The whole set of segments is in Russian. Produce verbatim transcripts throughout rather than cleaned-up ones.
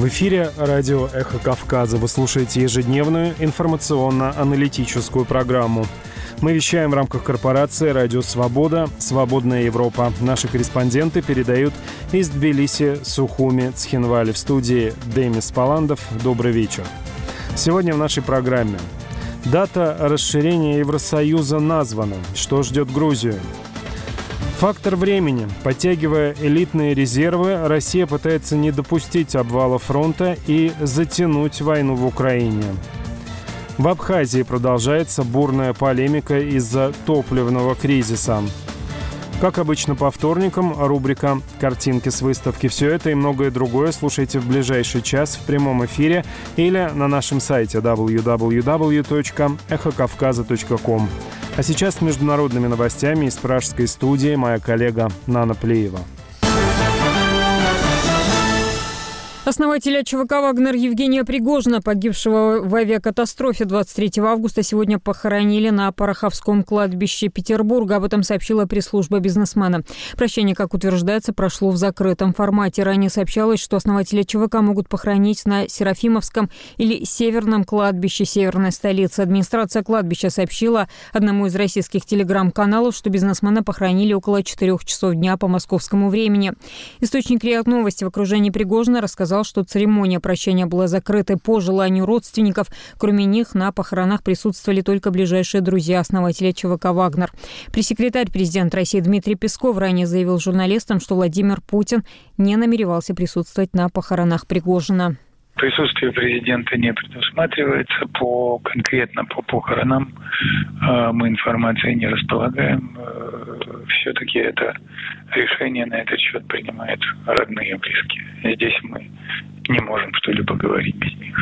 В эфире радио «Эхо Кавказа». Вы слушаете ежедневную информационно-аналитическую программу. Мы вещаем в рамках корпорации «Радио Свобода», «Свободная Европа». Наши корреспонденты передают из Тбилиси, Сухуми, Цхинвали. В студии Демис Паландов. Добрый вечер. Сегодня в нашей программе. Дата расширения Евросоюза названа. Что ждет Грузию? Фактор времени. Подтягивая элитные резервы, Россия пытается не допустить обвала фронта и затянуть войну в Украине. В Абхазии продолжается бурная полемика из-за топливного кризиса. Как обычно по вторникам, рубрика «Картинки с выставки». Все это и многое другое слушайте в ближайший час в прямом эфире или на нашем сайте дабл ю дабл ю дабл ю точка эхо кавказа точка ком. А сейчас с международными новостями из пражской студии моя коллега Нана Плеева. Основателя ЧВК «Вагнер» Евгения Пригожина, погибшего в авиакатастрофе двадцать третьего августа, сегодня похоронили на Пороховском кладбище Петербурга. Об этом сообщила пресс-служба бизнесмена. Прощание, как утверждается, прошло в закрытом формате. Ранее сообщалось, что основателя ЧВК могут похоронить на Серафимовском или Северном кладбище северной столицы. Администрация кладбища сообщила одному из российских телеграм-каналов, что бизнесмена похоронили около четырех часов дня по московскому времени. Источник РИА Новости в окружении Пригожина рассказал, что церемония прощания была закрытой по желанию родственников. Кроме них на похоронах присутствовали только ближайшие друзья основателя ЧВК «Вагнер». Пресс-секретарь президента России Дмитрий Песков ранее заявил журналистам, что Владимир Путин не намеревался присутствовать на похоронах Пригожина. Присутствие президента не предусматривается. По конкретно по похоронам э, мы информацией не располагаем. Э, все-таки это решение на этот счет принимают родные и близкие. Здесь мы не можем что-либо говорить без них.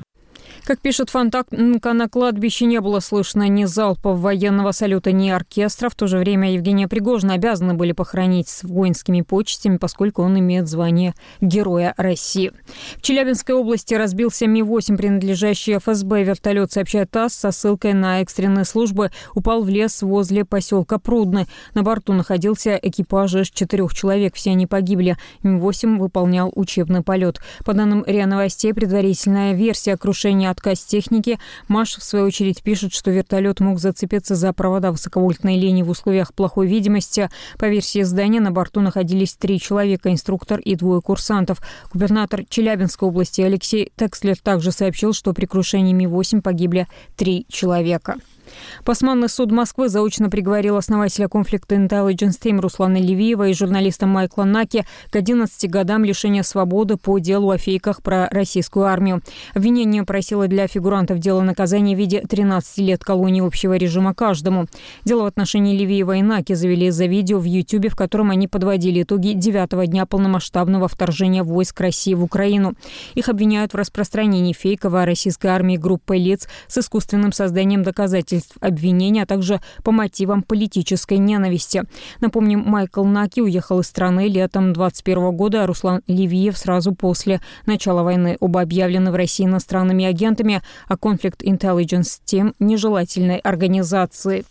Как пишет Фонтанка, на кладбище не было слышно ни залпов военного салюта, ни оркестра. В то же время Евгения Пригожина обязаны были похоронить с воинскими почестями, поскольку он имеет звание Героя России. В Челябинской области разбился Ми восемь, принадлежащий эф эс бэ. Вертолет, сообщает ТАСС, со ссылкой на экстренные службы, упал в лес возле поселка Прудны. На борту находился экипаж из четырех человек. Все они погибли. Ми восемь выполнял учебный полет. По данным РИА Новостей, предварительная версия крушения отказ техники. МАШ, в свою очередь, пишет, что вертолет мог зацепиться за провода высоковольтной линии в условиях плохой видимости. По версии издания, на борту находились три человека, инструктор и двое курсантов. Губернатор Челябинской области Алексей Текслер также сообщил, что при крушении Ми восемь погибли три человека. Басманный суд Москвы заочно приговорил основателя Conflict Intelligence Team Руслана Левиева и журналиста Майкла Наки к одиннадцати годам лишения свободы по делу о фейках про российскую армию. Обвинение просило для фигурантов дела наказания в виде тринадцати лет колонии общего режима каждому. Дело в отношении Левиева и Наки завели из-за видео в Ютьюбе, в котором они подводили итоги девятого дня полномасштабного вторжения войск России в Украину. Их обвиняют в распространении фейков о российской армии группой лиц с искусственным созданием доказательств обвинения, а также по мотивам политической ненависти. Напомним, Майкл Наки уехал из страны летом двадцать первого года, а Руслан Левиев сразу после начала войны. Оба объявлены в России иностранными агентами, а Conflict Intelligence Team – нежелательной организацией.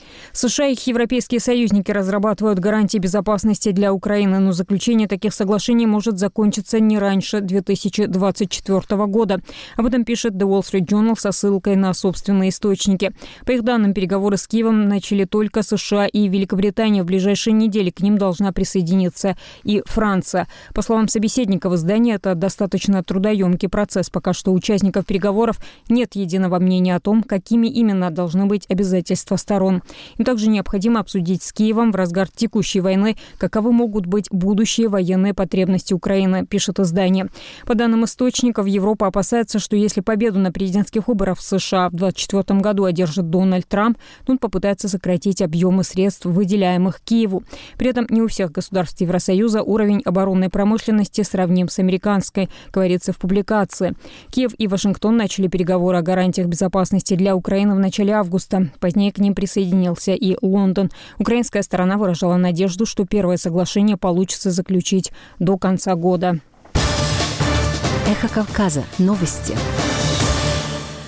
США и их европейские союзники разрабатывают гарантии безопасности для Украины, но заключение таких соглашений может закончиться не раньше две тысячи двадцать четвёртого года. Об этом пишет The Wall Street Journal со ссылкой на собственные источники. По их данным, переговоры с Киевом начали только США и Великобритания. В ближайшие недели к ним должна присоединиться и Франция. По словам собеседников издания, это достаточно трудоемкий процесс. Пока что у участников переговоров нет единого мнения о том, какими именно должны быть обязательства сторон. Им также необходимо обсудить с Киевом в разгар текущей войны, каковы могут быть будущие военные потребности Украины, пишет издание. По данным источников, Европа опасается, что если победу на президентских выборах в США в две тысячи двадцать четвёртом году одержит Дональд Трамп, то он попытается сократить объемы средств, выделяемых Киеву. При этом не у всех государств Евросоюза уровень оборонной промышленности сравним с американской, говорится в публикации. Киев и Вашингтон начали переговоры о гарантиях безопасности для Украины в начале августа. Позднее к ним присоединился и Лондон. Украинская сторона выражала надежду, что первое соглашение получится заключить до конца года. Эхо Кавказа. Новости.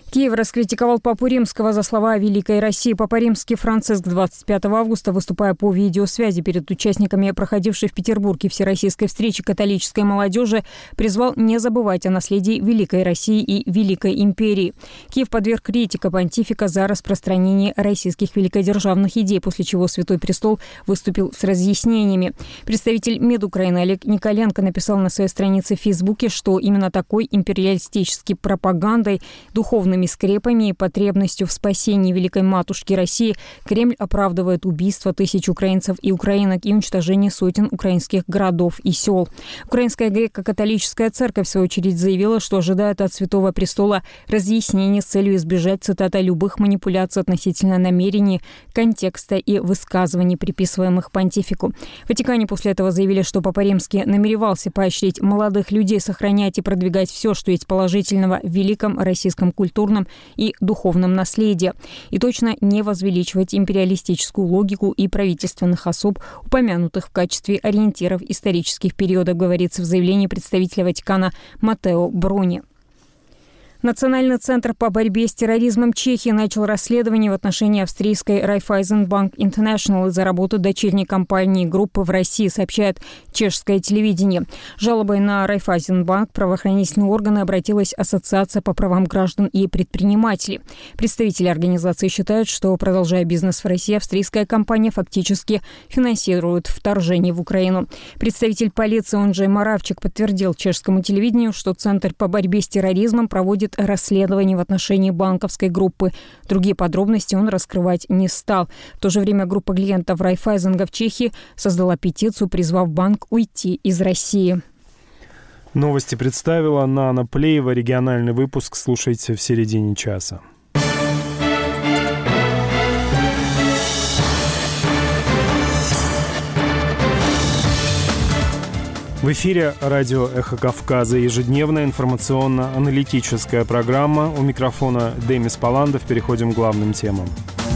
Киев раскритиковал Папу Римского за слова о Великой России. Папа Римский Франциск двадцать пятого августа, выступая по видеосвязи перед участниками проходившей в Петербурге всероссийской встречи католической молодежи, призвал не забывать о наследии Великой России и Великой империи. Киев подверг критике понтифика за распространение российских великодержавных идей, после чего Святой Престол выступил с разъяснениями. Представитель МИД Украины Олег Николенко написал на своей странице в Фейсбуке, что именно такой империалистической пропагандой, духовными скрепами и потребностью в спасении Великой Матушки России Кремль оправдывает убийство тысяч украинцев и украинок и уничтожение сотен украинских городов и сел. Украинская греко-католическая церковь, в свою очередь, заявила, что ожидает от Святого Престола разъяснений с целью избежать, цитата, любых манипуляций относительно намерений, контекста и высказываний, приписываемых понтифику. В Ватикане после этого заявили, что Папа Римский намеревался поощрить молодых людей сохранять и продвигать все, что есть положительного в великом российском культурном и духовном наследии, и точно не возвеличивать империалистическую логику и правительственных особ, упомянутых в качестве ориентиров исторических периодов, говорится в заявлении представителя Ватикана Матео Брони. Национальный центр по борьбе с терроризмом Чехии начал расследование в отношении австрийской Raiffeisenbank International из-за работы дочерней компании группы в России, сообщает чешское телевидение. Жалобой на Raiffeisenbank правоохранительные органы обратилась Ассоциация по правам граждан и предпринимателей. Представители организации считают, что, продолжая бизнес в России, австрийская компания фактически финансирует вторжение в Украину. Представитель полиции Онджей Моравчик подтвердил чешскому телевидению, что Центр по борьбе с терроризмом проводит расследование в отношении банковской группы. Другие подробности он раскрывать не стал. В то же время группа клиентов Райфайзенга в Чехии создала петицию, призвав банк уйти из России. Новости представила Нана Плеева. Региональный выпуск слушайте в середине часа. В эфире радио «Эхо Кавказа», ежедневная информационно-аналитическая программа. У микрофона Демис Паландов. Переходим к главным темам.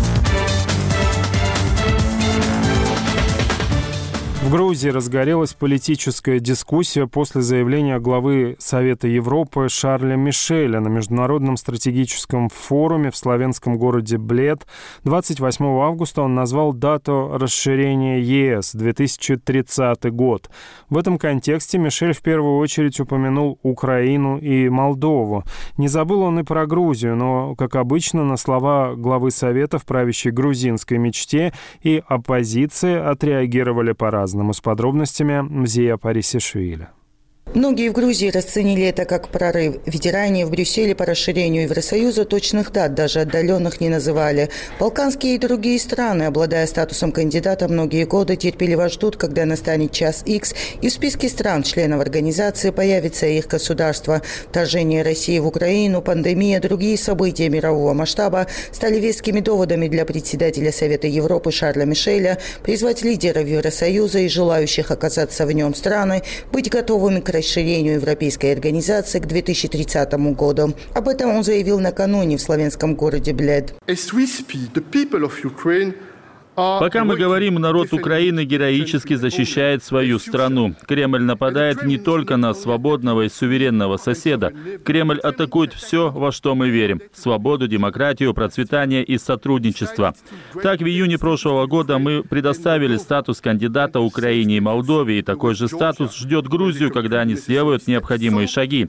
В Грузии разгорелась политическая дискуссия после заявления главы Совета Европы Шарля Мишеля на Международном стратегическом форуме в славянском городе Блед. двадцать восьмого августа он назвал дату расширения ЕС — две тысячи тридцатый год. В этом контексте Мишель в первую очередь упомянул Украину и Молдову. Не забыл он и про Грузию, но, как обычно, на слова главы Совета в правящей грузинской мечте и оппозиции отреагировали по-разному. С подробностями Мзия Парисишвили. Многие в Грузии расценили это как прорыв. Ведь ранее в Брюсселе по расширению Евросоюза точных дат, даже отдаленных, не называли. Балканские и другие страны, обладая статусом кандидата, многие годы терпеливо ждут, когда настанет час Икс, и в списке стран, членов организации, появится их государство. Вторжение России в Украину, пандемия, другие события мирового масштаба стали вескими доводами для председателя Совета Европы Шарля Мишеля призвать лидеров Евросоюза и желающих оказаться в нем страны быть готовыми к расширению Европейской организации к две тысячи тридцатому году. Об этом он заявил накануне в славянском городе Блед. Пока мы говорим, народ Украины героически защищает свою страну. Кремль нападает не только на свободного и суверенного соседа. Кремль атакует все, во что мы верим. Свободу, демократию, процветание и сотрудничество. Так, в июне прошлого года мы предоставили статус кандидата Украине и Молдове, и такой же статус ждет Грузию, когда они сделают необходимые шаги.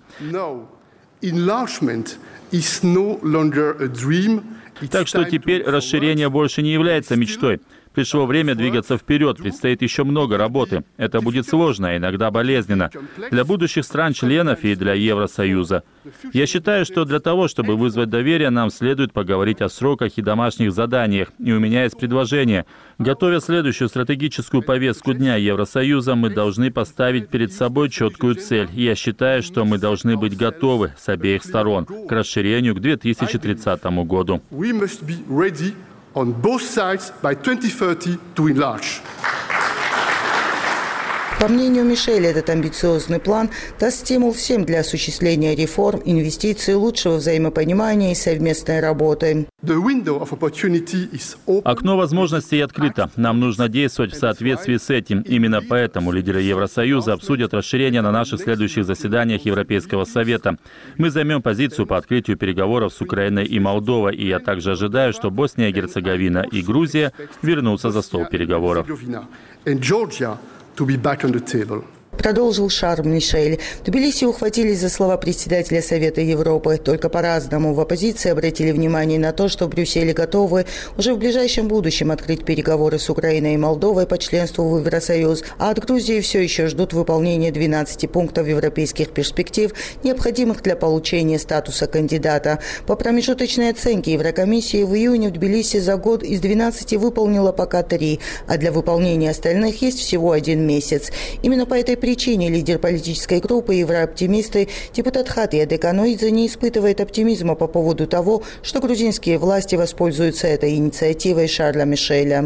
Так что теперь расширение больше не является мечтой. Пришло время двигаться вперед, предстоит еще много работы. Это будет сложно, иногда болезненно. Для будущих стран-членов и для Евросоюза. Я считаю, что для того, чтобы вызвать доверие, нам следует поговорить о сроках и домашних заданиях. И у меня есть предложение. Готовя следующую стратегическую повестку дня Евросоюза, мы должны поставить перед собой четкую цель. И я считаю, что мы должны быть готовы с обеих сторон к расширению к две тысячи тридцатому году. По мнению Мишеля, этот амбициозный план даст стимул всем для осуществления реформ, инвестиций, лучшего взаимопонимания и совместной работы. Окно возможностей открыто. Нам нужно действовать в соответствии с этим. Именно поэтому лидеры Евросоюза обсудят расширение на наших следующих заседаниях Европейского совета. Мы займем позицию по открытию переговоров с Украиной и Молдовой, и я также ожидаю, что Босния и Герцеговина и Грузия вернутся за стол переговоров. Продолжил Шарль Мишель. В Тбилиси ухватились за слова председателя Совета Европы. Только по-разному. В оппозиции обратили внимание на то, что в Брюсселе готовы уже в ближайшем будущем открыть переговоры с Украиной и Молдовой по членству в Евросоюз, а от Грузии все еще ждут выполнения двенадцати пунктов европейских перспектив, необходимых для получения статуса кандидата. По промежуточной оценке Еврокомиссии в июне в Тбилиси за год из двенадцати выполнила пока три, а для выполнения остальных есть всего один месяц. Именно по этой причине лидер политической группы «Еврооптимисты» депутат Хатия Деканоидзе не испытывает оптимизма по поводу того, что грузинские власти воспользуются этой инициативой Шарля Мишеля.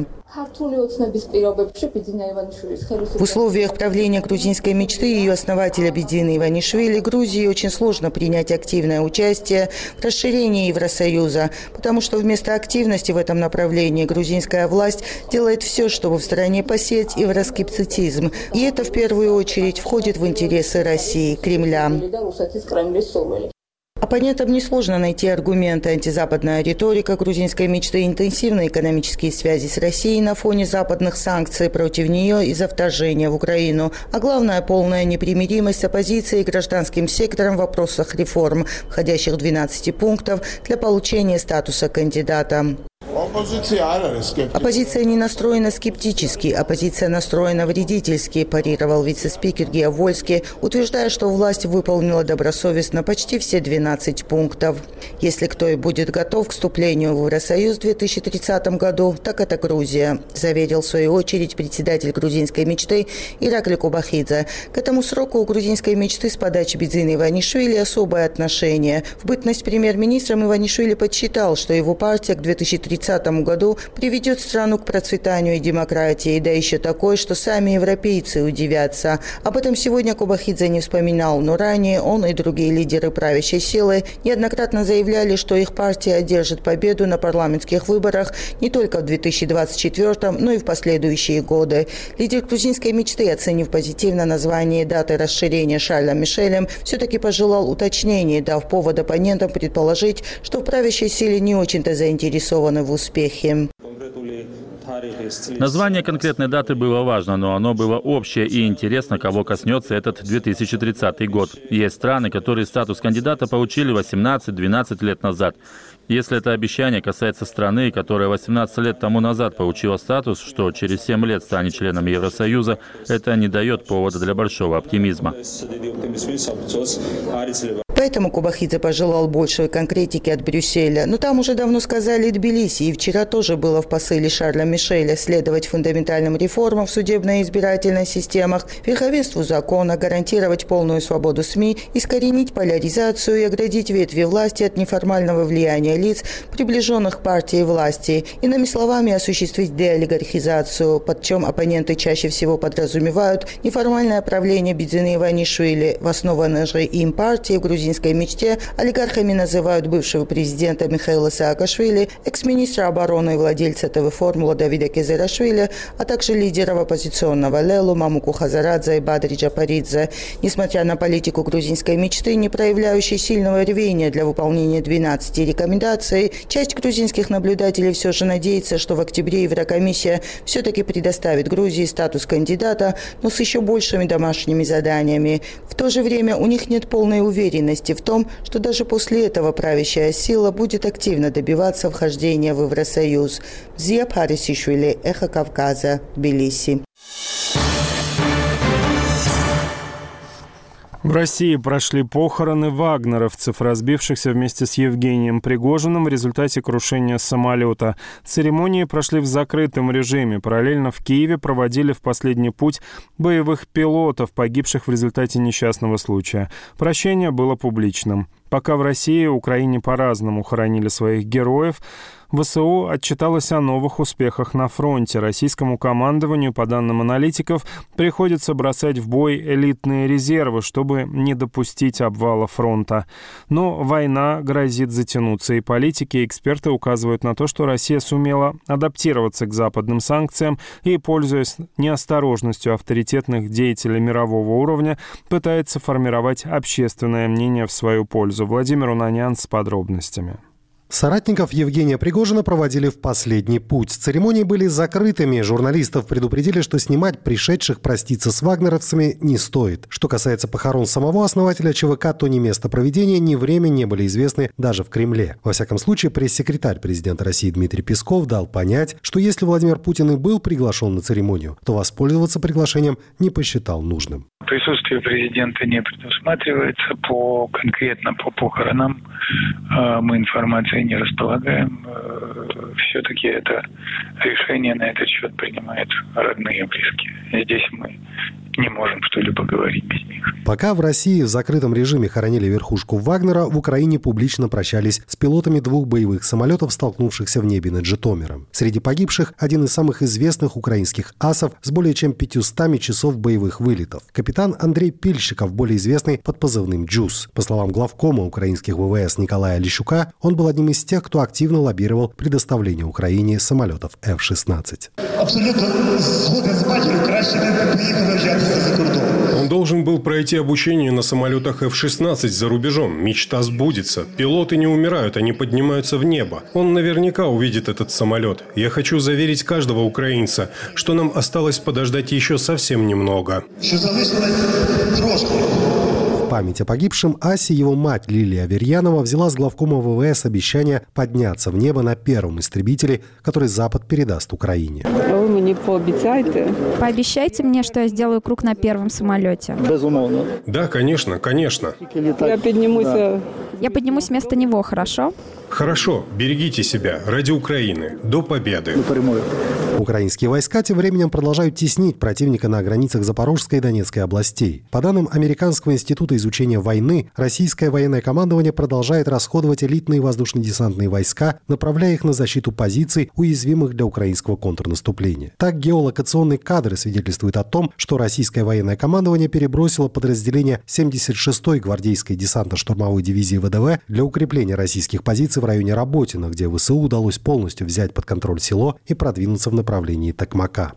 В условиях правления грузинской мечты и ее основателя Бедзины Иванишвили Грузии очень сложно принять активное участие в расширении Евросоюза, потому что вместо активности в этом направлении грузинская власть делает все, чтобы в стране посеять евроскептицизм. И это в первую очередь входит в интересы России, Кремля. Оппонентам несложно найти аргументы. Антизападная риторика грузинской мечты, интенсивные экономические связи с Россией на фоне западных санкций против нее из-за вторжения в Украину. А главное, полная непримиримость оппозиции и гражданским сектором в вопросах реформ, входящих в двенадцать пунктов для получения статуса кандидата. Оппозиция не настроена скептически, оппозиция настроена вредительски, парировал вице-спикер Гео Вольски, утверждая, что власть выполнила добросовестно почти все двенадцать пунктов. Если кто и будет готов к вступлению в Евросоюз в две тысячи тридцатом году, так это Грузия, заверил в свою очередь председатель грузинской мечты Иракли Кубахидзе. К этому сроку у грузинской мечты с подачи Бедзины Иванишвили особое отношение. В бытность премьер-министром Иванишвили подсчитал, что его партия к две тысячи тридцатому году приведет страну к процветанию и демократии, да еще такой, что сами европейцы удивятся. Об этом сегодня Кубахидзе не вспоминал, но ранее он и другие лидеры правящей силы неоднократно заявляли, что их партия одержит победу на парламентских выборах не только в две тысячи двадцать четвёртом, но и в последующие годы. Лидер грузинской мечты, оценив позитивно название и даты расширения Шарля Мишелем, все-таки пожелал уточнений, дав повод оппонентам предположить, что в правящей силе не очень-то заинтересованы в успехе. Название конкретной даты было важно, но оно было общее и интересно, кого коснется этот две тысячи тридцатый год. Есть страны, которые статус кандидата получили восемнадцать-двенадцать лет назад. Если это обещание касается страны, которая восемнадцать лет тому назад получила статус, что через семь лет станет членом Евросоюза, это не дает повода для большого оптимизма. Поэтому Кубахидзе пожелал большей конкретики от Брюсселя. Но там уже давно сказали и Тбилиси, и вчера тоже было в посыле Шарля Мишеля следовать фундаментальным реформам в судебной и избирательной системах, верховенству закона, гарантировать полную свободу СМИ, искоренить поляризацию и оградить ветви власти от неформального влияния лиц, приближенных к партии власти. Иными словами, осуществить деолигархизацию, под чем оппоненты чаще всего подразумевают неформальное правление Бедзины Иванишвили, в основанной же им партии в грузинской мечте олигархами называют бывшего президента Михаила Саакашвили, экс-министра обороны и владельца ТВ-формула Давида Кезерашвили, а также лидеров оппозиционного Лелу Мамуку Хазарадзе и Бадри Джапаридзе. Несмотря на политику грузинской мечты, не проявляющей сильного рвения для выполнения двенадцати рекомендаций, часть грузинских наблюдателей все же надеется, что в октябре Еврокомиссия все-таки предоставит Грузии статус кандидата, но с еще большими домашними заданиями. В то же время у них нет полной уверенности в том, что даже после этого правящая сила будет активно добиваться вхождения в Евросоюз. Зия Парисишвили, Эхо Кавказа, Тбилиси. В России прошли похороны вагнеровцев, разбившихся вместе с Евгением Пригожиным в результате крушения самолета. Церемонии прошли в закрытом режиме. Параллельно в Киеве проводили в последний путь боевых пилотов, погибших в результате несчастного случая. Прощение было публичным. Пока в России и Украине по-разному хоронили своих героев, ВСУ отчиталось о новых успехах на фронте. Российскому командованию, по данным аналитиков, приходится бросать в бой элитные резервы, чтобы не допустить обвала фронта. Но война грозит затянуться, и политики и эксперты указывают на то, что Россия сумела адаптироваться к западным санкциям и, пользуясь неосторожностью авторитетных деятелей мирового уровня, пытается формировать общественное мнение в свою пользу. Владимир Унанян с подробностями. Соратников Евгения Пригожина проводили в последний путь. Церемонии были закрытыми. Журналистов предупредили, что снимать пришедших проститься с вагнеровцами не стоит. Что касается похорон самого основателя ЧВК, то ни место проведения, ни время не были известны даже в Кремле. Во всяком случае, пресс-секретарь президента России Дмитрий Песков дал понять, что если Владимир Путин и был приглашен на церемонию, то воспользоваться приглашением не посчитал нужным. Присутствие президента не предусматривается. По, конкретно по похоронам э, мы информацией не располагаем. Э, все-таки это решение на этот счет принимают родные и близкие. Здесь мы не можем что-либо говорить без них. Пока в России в закрытом режиме хоронили верхушку Вагнера, в Украине публично прощались с пилотами двух боевых самолетов, столкнувшихся в небе над Житомиром. Среди погибших один из самых известных украинских асов с более чем пятьюстами часов боевых вылетов. Капитан Андрей Пильщиков, более известный под позывным «Джус». По словам главкома украинских ВВС Николая Лещука, он был одним из тех, кто активно лоббировал предоставление Украине самолетов эф шестнадцать. Абсолютно згоден з матір'ю, краще не поїхали навчатися за кордон. Он должен был пройти обучение на самолетах эф шестнадцать за рубежом. Мечта сбудется. Пилоты не умирают, они поднимаются в небо. Он наверняка увидит этот самолет. Я хочу заверить каждого украинца, что нам осталось подождать еще совсем немного. Що залишилось трошки. В память о погибшем асе его мать Лилия Аверьянова взяла с главкома ВВС обещание подняться в небо на первом истребителе, который Запад передаст Украине. Вы мне пообещайте. Пообещайте мне, что я сделаю круг на первом самолете. Безумовно. Да, конечно, конечно. Я поднимусь. Да. Я поднимусь вместо него, хорошо? Хорошо, берегите себя ради Украины. До победы. До перемоги. Украинские войска тем временем продолжают теснить противника на границах Запорожской и Донецкой областей. По данным Американского института изучения войны, российское военное командование продолжает расходовать элитные воздушно-десантные войска, направляя их на защиту позиций, уязвимых для украинского контрнаступления. Так, геолокационные кадры свидетельствуют о том, что российское военное командование перебросило подразделение семьдесят шестой гвардейской десантно-штурмовой дивизии ВДВ для укрепления российских позиций в районе Работино, где ВСУ удалось полностью взять под контроль село и продвинуться в направлении Токмака.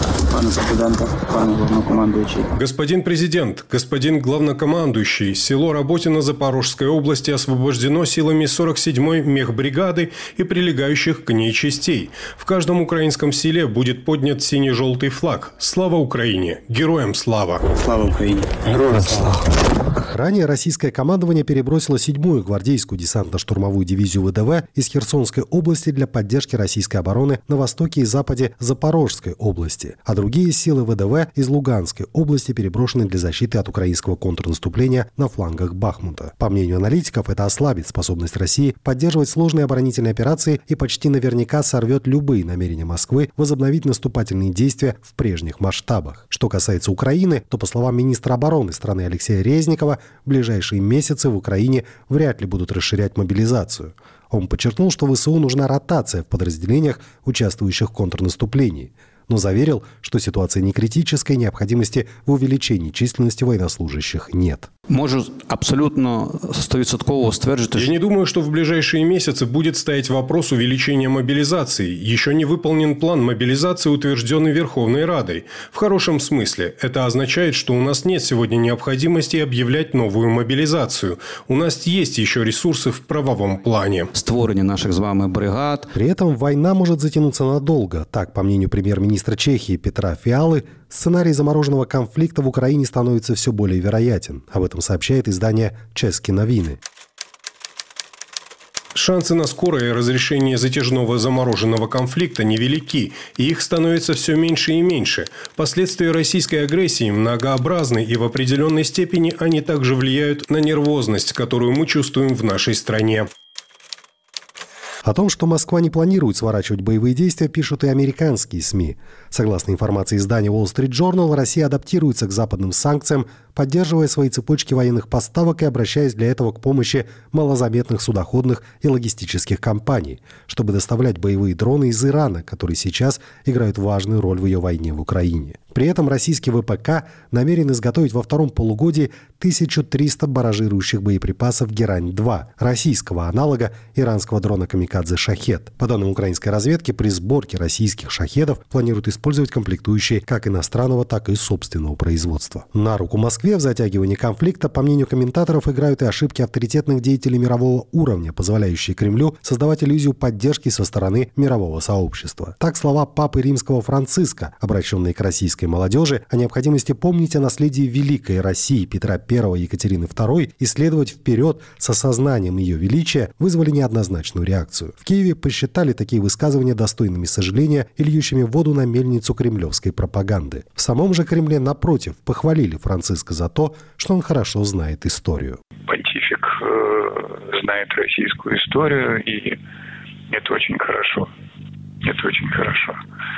Господин президент, господин главнокомандующий, село Работино Запорожской области освобождено силами сорок седьмой мехбригады и прилегающих к ней частей. В каждом украинском селе будет поднят синий-желтый флаг. Слава Украине! Героям слава! Слава Украине! Героям слава! Ранее российское командование перебросило седьмую гвардейскую десантно-штурмовую дивизию ВДВ из Херсонской области для поддержки российской обороны на востоке и западе Запорожской области, а другие силы ВДВ из Луганской области переброшены для защиты от украинского контрнаступления на флангах Бахмута. По мнению аналитиков, это ослабит способность России поддерживать сложные оборонительные операции и почти наверняка сорвет любые намерения Москвы возобновить наступательные действия в прежних масштабах. Что касается Украины, то, по словам министра обороны страны Алексея Резникова, в ближайшие месяцы в Украине вряд ли будут расширять мобилизацию. Он подчеркнул, что ВСУ нужна ротация в подразделениях, участвующих в контрнаступлении, но заверил, что ситуация не критическая, необходимости в увеличении численности военнослужащих нет. Можу абсолютно стовідсотково стверджувати. Я не думаю, что в ближайшие месяцы будет стоять вопрос увеличения мобилизации. Еще не выполнен план мобилизации, утвержденный Верховной Радой. В хорошем смысле. Это означает, что у нас нет сегодня необходимости объявлять новую мобилизацию. У нас есть еще ресурсы в правовом плане. Створение наших с вами бригад. При этом война может затянуться надолго. Так, по мнению премьер-министра Чехии Петра Фиалы, сценарий замороженного конфликта в Украине становится все более вероятен. Об этом сообщает издание «Чески новины». Шансы на скорое разрешение затяжного замороженного конфликта невелики, и их становится все меньше и меньше. Последствия российской агрессии многообразны, и в определенной степени они также влияют на нервозность, которую мы чувствуем в нашей стране. О том, что Москва не планирует сворачивать боевые действия, пишут и американские СМИ. Согласно информации издания Wall Street Journal, Россия адаптируется к западным санкциям поддерживая свои цепочки военных поставок и обращаясь для этого к помощи малозаметных судоходных и логистических компаний, чтобы доставлять боевые дроны из Ирана, которые сейчас играют важную роль в ее войне в Украине. При этом российский ВПК намерен изготовить во втором полугодии тысячу триста барражирующих боеприпасов «Герань-два», российского аналога иранского дрона «Камикадзе Шахед». По данным украинской разведки, при сборке российских «Шахедов» планируют использовать комплектующие как иностранного, так и собственного производства. На руку Москве в затягивании конфликта, по мнению комментаторов, играют и ошибки авторитетных деятелей мирового уровня, позволяющие Кремлю создавать иллюзию поддержки со стороны мирового сообщества. Так слова папы римского Франциска, обращенные к российской молодежи, о необходимости помнить о наследии великой России Петра Первого и Екатерины Второй и следовать вперед с осознанием ее величия, вызвали неоднозначную реакцию. В Киеве посчитали такие высказывания достойными сожаления и льющими воду на мельницу кремлевской пропаганды. В самом же Кремле, напротив, похвалили Франциска за то, что он хорошо знает историю. Понтифик э, знает российскую историю, и это очень хорошо. Это очень хорошо.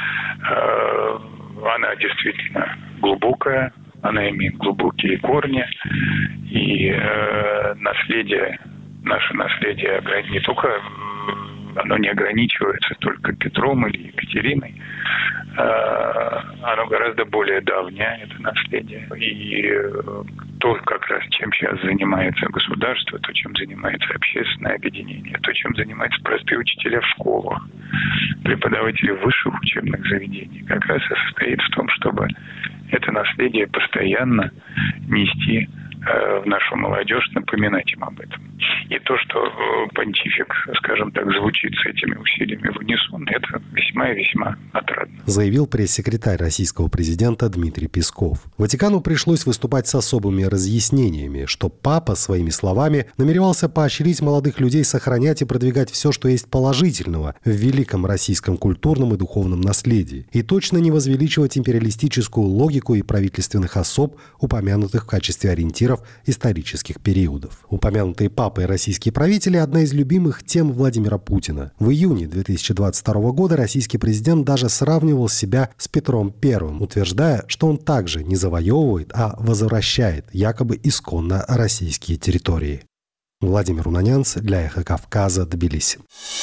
Э, Она действительно глубокая, она имеет глубокие корни, и э, наследие, наше наследие не только, оно не ограничивается только Петром или Екатериной, э, оно гораздо более давнее, это наследие. И э, то, как раз чем сейчас занимается государство, то, чем занимается общественное объединение, то, чем занимаются простые учителя в школах, преподаватели высших учебных заведений, как раз и состоит в том, чтобы это наследие постоянно нести э, в нашу молодежь, напоминать им об этом. И то, что э, понтифик, скажем так, звучит с этими усилиями в унисон, это весьма и весьма отрадно. Заявил пресс-секретарь российского президента Дмитрий Песков. Ватикану пришлось выступать с особыми разъяснениями, что папа своими словами намеревался поощрить молодых людей сохранять и продвигать все, что есть положительного в великом российском культурном и духовном наследии, и точно не возвеличивать империалистическую логику и правительственных особ, упомянутых в качестве ориентиров исторических периодов. Упомянутые папы и российские правители – одна из любимых тем Владимира Путина. В июне две тысячи двадцать второго года российский президент даже сравнивал себя с Петром Первым, утверждая, что он также не завоевывает, а возвращает якобы исконно российские территории. Владимир Унанянц для «Эхо Кавказа», Тбилиси.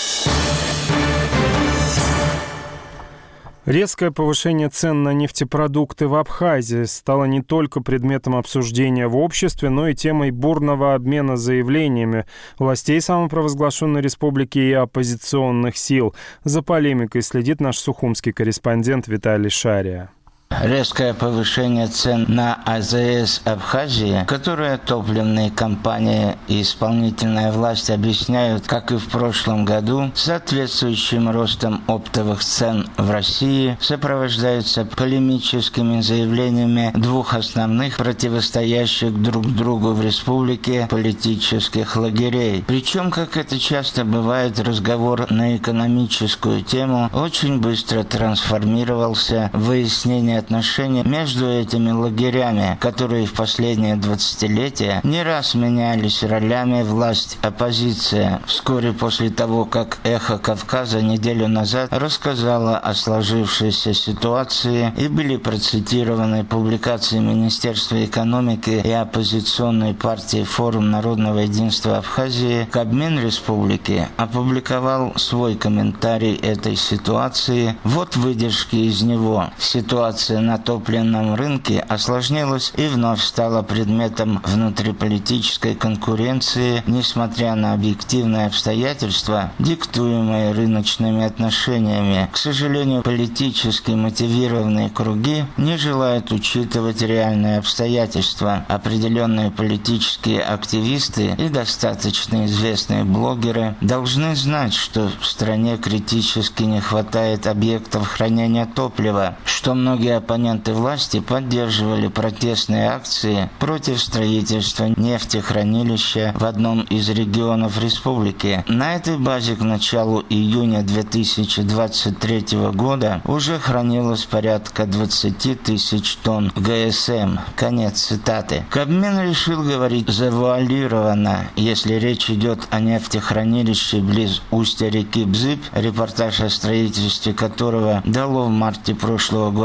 Резкое повышение цен на нефтепродукты в Абхазии стало не только предметом обсуждения в обществе, но и темой бурного обмена заявлениями властей самопровозглашенной республики и оппозиционных сил. За полемикой следит наш сухумский корреспондент Виталий Шария. Резкое повышение цен на АЗС Абхазии, которое топливные компании и исполнительная власть объясняют, как и в прошлом году, соответствующим ростом оптовых цен в России, сопровождаются полемическими заявлениями двух основных противостоящих друг другу в республике политических лагерей. Причем, как это часто бывает, разговор на экономическую тему очень быстро трансформировался в выяснение отношения между этими лагерями, которые в последние двадцатилетия не раз менялись ролями власть-оппозиция. Вскоре после того, как «Эхо Кавказа» неделю назад рассказала о сложившейся ситуации и были процитированы публикации Министерства экономики и оппозиционной партии «Форум народного единства Абхазии», Кабмин республики опубликовал свой комментарий этой ситуации. Вот выдержки из него. Ситуация на топливном рынке осложнилась и вновь стала предметом внутриполитической конкуренции, несмотря на объективные обстоятельства, диктуемые рыночными отношениями. К сожалению, политически мотивированные круги не желают учитывать реальные обстоятельства. Определенные политические активисты и достаточно известные блогеры должны знать, что в стране критически не хватает объектов хранения топлива, что многие оппоненты власти поддерживали протестные акции против строительства нефтехранилища в одном из регионов республики. На этой базе к началу июня две тысячи двадцать третьего года уже хранилось порядка двадцать тысяч тонн ГСМ. Конец цитаты. Кабмин решил говорить завуалированно, если речь идет о нефтехранилище близ устья реки Бзып, репортаж о строительстве которого дало в марте прошлого года Абхазское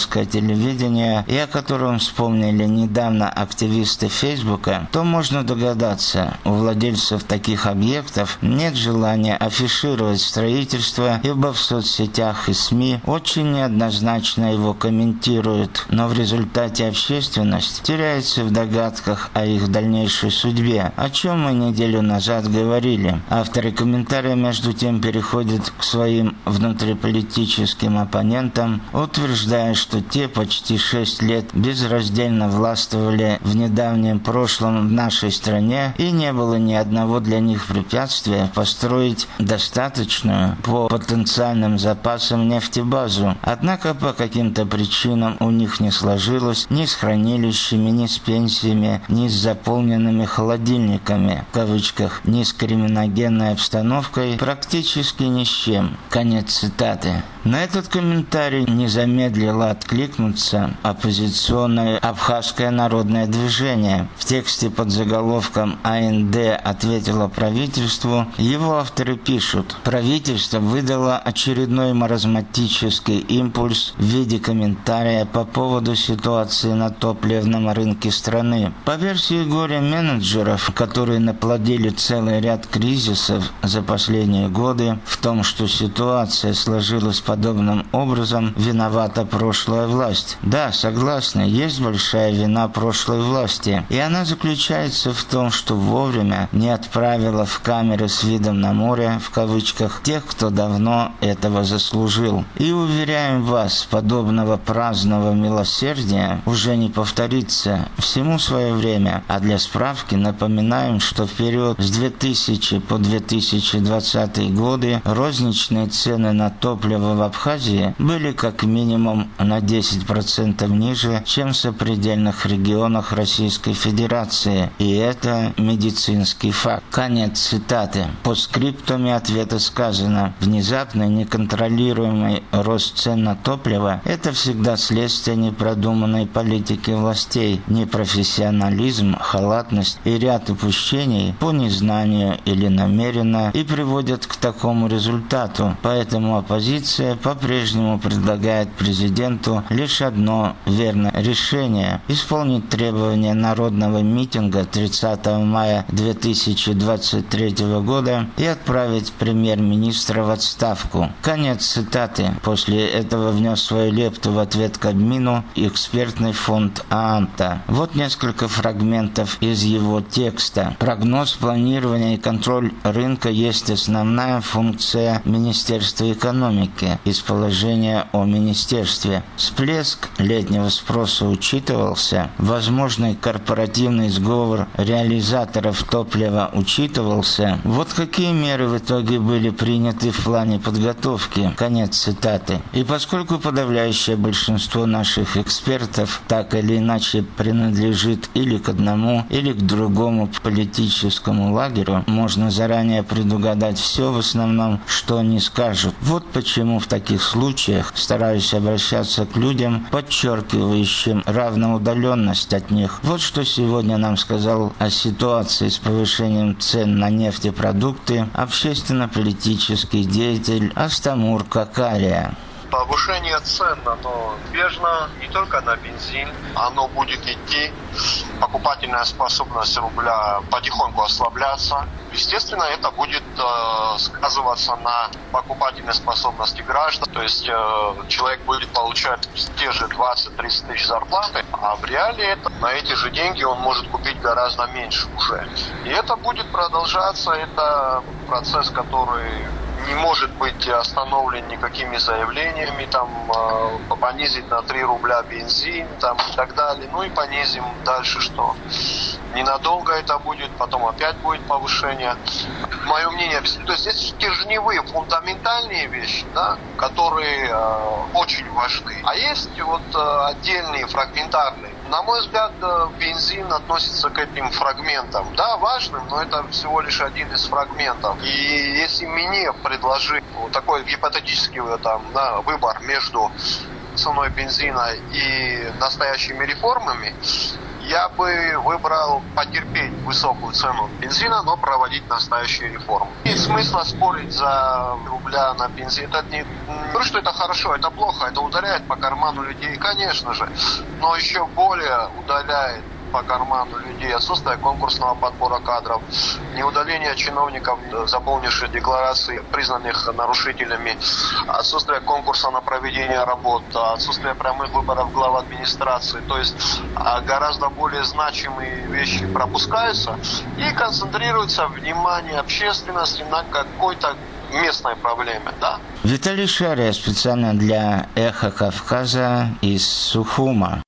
абхазское телевидение и о котором вспомнили недавно активисты Фейсбука, то можно догадаться, у владельцев таких объектов нет желания афишировать строительство, ибо в соцсетях и СМИ очень неоднозначно его комментируют, но в результате общественность теряется в догадках о их дальнейшей судьбе, о чем мы неделю назад говорили. Авторы комментария между тем переходят к своим внутриполитическим оппонентам, утверждая, что те почти шесть лет безраздельно властвовали в недавнем прошлом в нашей стране, и не было ни одного для них препятствия построить достаточную по потенциальным запасам нефтебазу. Однако по каким-то причинам у них не сложилось ни с хранилищами, ни с пенсиями, ни с заполненными холодильниками, в кавычках, ни с криминогенной обстановкой, практически ни с чем. Конец цитаты. На этот комментарий не замедлило откликнуться оппозиционное Абхазское народное движение. В тексте под заголовком «АНД ответило правительству» его авторы пишут: правительство выдало очередной маразматический импульс в виде комментария по поводу ситуации на топливном рынке страны. По версии горе-менеджеров, которые наплодили целый ряд кризисов за последние годы, в том, что ситуация сложилась подобным образом, виновата прошлая власть. Да, согласны, есть большая вина прошлой власти, и она заключается в том, что вовремя не отправила в камеры с видом на море, в кавычках, тех, кто давно этого заслужил. И уверяем вас, подобного праздного милосердия уже не повторится. Всему свое время. А для справки напоминаем, что в период с две тысячи по две тысячи двадцатый годы розничные цены на топливо в Абхазии были как минимум на десять процентов ниже, чем в сопредельных регионах Российской Федерации. И это медицинский факт. Конец цитаты. По скриптуме ответа сказано: внезапный неконтролируемый рост цен на топливо – это всегда следствие непродуманной политики властей, непрофессионализм, халатность и ряд упущений по незнанию или намеренно и приводят к такому результату. Поэтому оппозиция по-прежнему предлагает президенту лишь одно верное решение – исполнить требования народного митинга тридцатого мая две тысячи двадцать третьего года и отправить премьер-министра в отставку. Конец цитаты. После этого внес свою лепту в ответ Кабмину экспертный фонд ААМТа. Вот несколько фрагментов из его текста. Прогноз, планирование и контроль рынка есть основная функция Министерства экономики. Из положения о министерстве. Всплеск летнего спроса учитывался. Возможный корпоративный сговор реализаторов топлива учитывался. Вот какие меры в итоге были приняты в плане подготовки. Конец цитаты. И поскольку подавляющее большинство наших экспертов так или иначе принадлежит или к одному, или к другому политическому лагерю, можно заранее предугадать все в основном, что они скажут. Вот почему в таких случаях стараюсь обращаться к людям, подчеркивающим равноудаленность от них. Вот что сегодня нам сказал о ситуации с повышением цен на нефтепродукты общественно-политический деятель Астамур Какалия. Повышение цен, оно неизбежно, не только на бензин, оно будет идти, покупательная способность рубля потихоньку ослабляться. Естественно, это будет э, сказываться на покупательной способности граждан, то есть э, человек будет получать те же двадцать-тридцать тысяч зарплаты, а в реале это, на эти же деньги он может купить гораздо меньше уже. И это будет продолжаться, это процесс, который не может быть остановлен никакими заявлениями, там, э, понизить на три рубля бензин, там, и так далее. Ну и понизим дальше, что ненадолго это будет, потом опять будет повышение. Мое мнение, то есть здесь стержневые, фундаментальные вещи, да, которые э, очень важны. А есть вот э, отдельные, фрагментарные. На мой взгляд, бензин относится к этим фрагментам. Да, важным, но это всего лишь один из фрагментов. И если мне предложить вот такой гипотетический там, да, выбор между ценой бензина и настоящими реформами, я бы выбрал потерпеть высокую цену бензина, но проводить настоящие реформы. Нет смысла спорить за рубля на бензин. Это не говорю, что это хорошо, это плохо, это ударяет по карману людей, конечно же, но еще более удаляет по карману людей отсутствие конкурсного подбора кадров, неудаление чиновников, заполнивших декларации, признанных нарушителями, отсутствие конкурса на проведение работ, отсутствие прямых выборов глав администрации. То есть гораздо более значимые вещи пропускаются и концентрируется внимание общественности на какой-то местной проблеме, да? Виталий Шария специально для «Эхо Кавказа» из Сухума.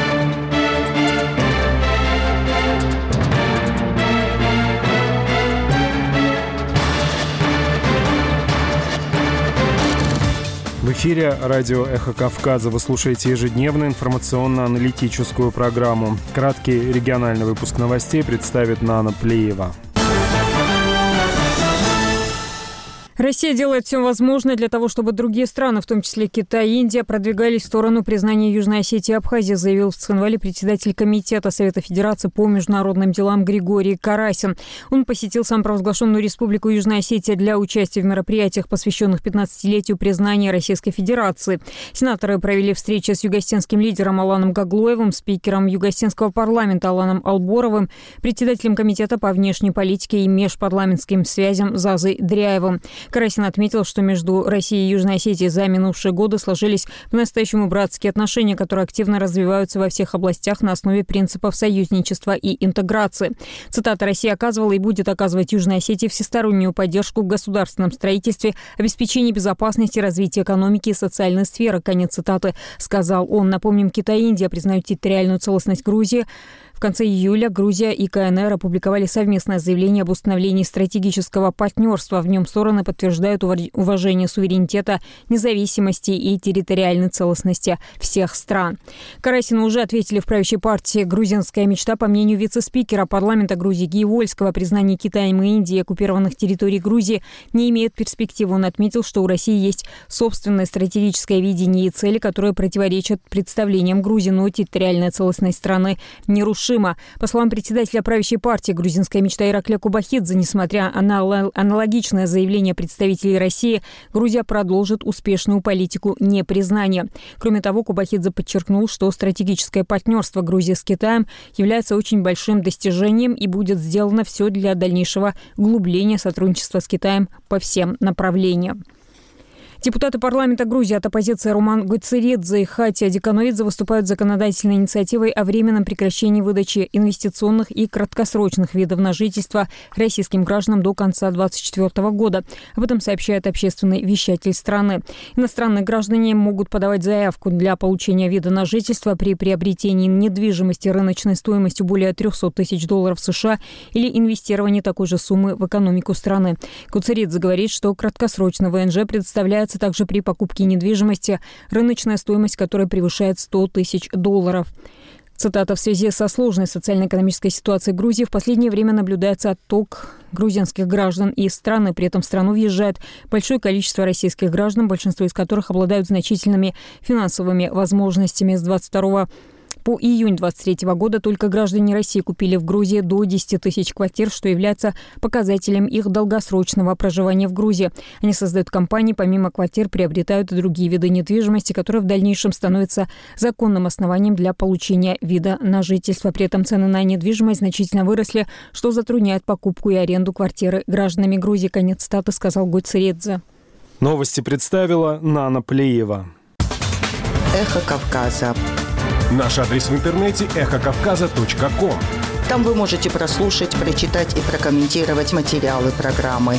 В эфире радио «Эхо Кавказа». Вы слушаете ежедневную информационно-аналитическую программу. Краткий региональный выпуск новостей представит Нана Плеева. Россия делает все возможное для того, чтобы другие страны, в том числе Китай и Индия, продвигались в сторону признания Южной Осетии и Абхазии, заявил в Цхинвале председатель Комитета Совета Федерации по международным делам Григорий Карасин. Он посетил самопровозглашенную Республику Южная Осетия для участия в мероприятиях, посвященных пятнадцатилетию признания Российской Федерации. Сенаторы провели встречи с югосетинским лидером Аланом Гаглоевым, спикером югосетинского парламента Аланом Алборовым, председателем Комитета по внешней политике и межпарламентским связям Зазой Дряевым. Карасин отметил, что между Россией и Южной Осетией за минувшие годы сложились по-настоящему братские отношения, которые активно развиваются во всех областях на основе принципов союзничества и интеграции. Цитата: «Россия оказывала и будет оказывать Южной Осетии всестороннюю поддержку в государственном строительстве, обеспечении безопасности, развитии экономики и социальной сферы». Конец цитаты, сказал он. Напомним, Китай и Индия признают территориальную целостность Грузии. В конце июля Грузия и КНР опубликовали совместное заявление об установлении стратегического партнерства. В нем стороны подтверждают уважение суверенитета, независимости и территориальной целостности всех стран. Карасину уже ответили в правящей партии «Грузинская мечта». По мнению вице-спикера парламента Грузии Гии Вольского, признание Китаем и Индией оккупированных территорий Грузии не имеет перспективы. Он отметил, что у России есть собственное стратегическое видение и цели, которые противоречат представлениям Грузии, но территориальная целостность страны нерушима. По словам председателя правящей партии «Грузинская мечта» Ираклия Кубахидзе, несмотря на аналогичное заявление представителей России, Грузия продолжит успешную политику непризнания. Кроме того, Кубахидзе подчеркнул, что стратегическое партнерство Грузии с Китаем является очень большим достижением и будет сделано все для дальнейшего углубления сотрудничества с Китаем по всем направлениям. Депутаты парламента Грузии от оппозиции Роман Гойцеридзе и Хатия Дикановидзе выступают с законодательной инициативой о временном прекращении выдачи инвестиционных и краткосрочных видов на жительство российским гражданам до конца две тысячи двадцать четвёртого года. Об этом сообщает общественный вещатель страны. Иностранные граждане могут подавать заявку для получения вида на жительство при приобретении недвижимости рыночной стоимостью более трехсот тысяч долларов США или инвестировании такой же суммы в экономику страны. Гойцеридзе говорит, что краткосрочный ВНЖ предоставляет также при покупке недвижимости, рыночная стоимость которой превышает сто тысяч долларов. Цитата: «В связи со сложной социально-экономической ситуацией Грузии в последнее время наблюдается отток грузинских граждан из страны. При этом в страну въезжает большое количество российских граждан, большинство из которых обладают значительными финансовыми возможностями. С двадцать второго по июнь двадцать третьего года только граждане России купили в Грузии до десяти тысяч квартир, что является показателем их долгосрочного проживания в Грузии. Они создают компании, помимо квартир приобретают и другие виды недвижимости, которые в дальнейшем становятся законным основанием для получения вида на жительство. При этом цены на недвижимость значительно выросли, что затрудняет покупку и аренду квартиры гражданами Грузии». Конец цитаты, сказал Гойцеридзе. Новости представила Нана Плеева. Эхо Кавказа. Наш адрес в интернете эхо кавказа точка ком. Там вы можете прослушать, прочитать и прокомментировать материалы программы.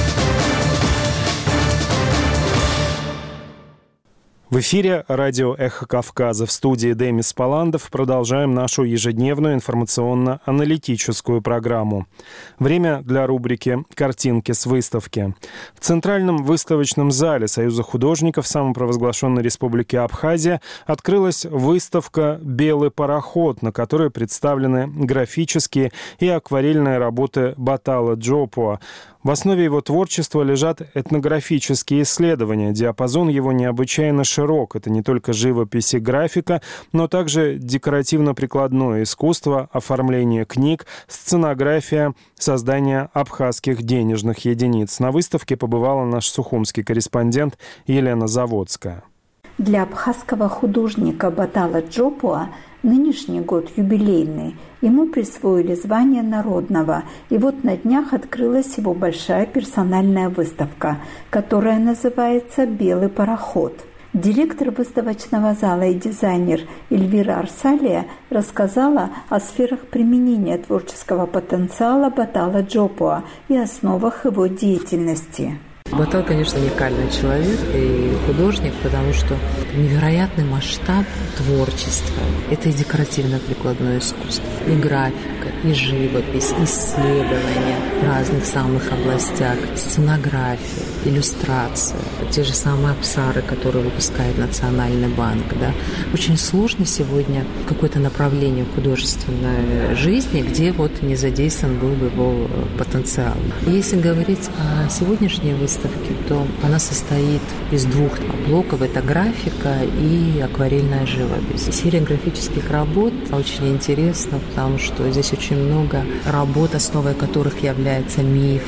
В эфире радио «Эхо Кавказа». В студии Демис Паландов. Продолжаем нашу ежедневную информационно-аналитическую программу. Время для рубрики «Картинки с выставки». В Центральном выставочном зале Союза художников самопровозглашенной Республики Абхазия открылась выставка «Белый пароход», на которой представлены графические и акварельные работы Батала Джопуа. В основе его творчества лежат этнографические исследования. Диапазон его необычайно широк. Это не только живопись и графика, но также декоративно-прикладное искусство, оформление книг, сценография, создание абхазских денежных единиц. На выставке побывала наш сухумский корреспондент Елена Заводская. Для абхазского художника Батала Джопуа нынешний год юбилейный. Ему присвоили звание народного. И вот на днях открылась его большая персональная выставка, которая называется «Белый пароход». Директор выставочного зала и дизайнер Эльвира Арсалия рассказала о сферах применения творческого потенциала Батала Джопуа и основах его деятельности. Батал, конечно, уникальный человек и художник, потому что невероятный масштаб творчества. Это и декоративно-прикладное искусство, и графика, и живопись, исследования в разных самых областях, сценография, иллюстрация, те же самые абсары, которые выпускает Национальный банк. Да. Очень сложно сегодня какое-то направление художественной жизни, где вот не задействован был бы его потенциал. И если говорить о сегодняшней выставке, то она состоит из двух блоков. Это графика и акварельная живопись. Серия графических работ очень интересна, потому что здесь очень много работ, основой которых является миф,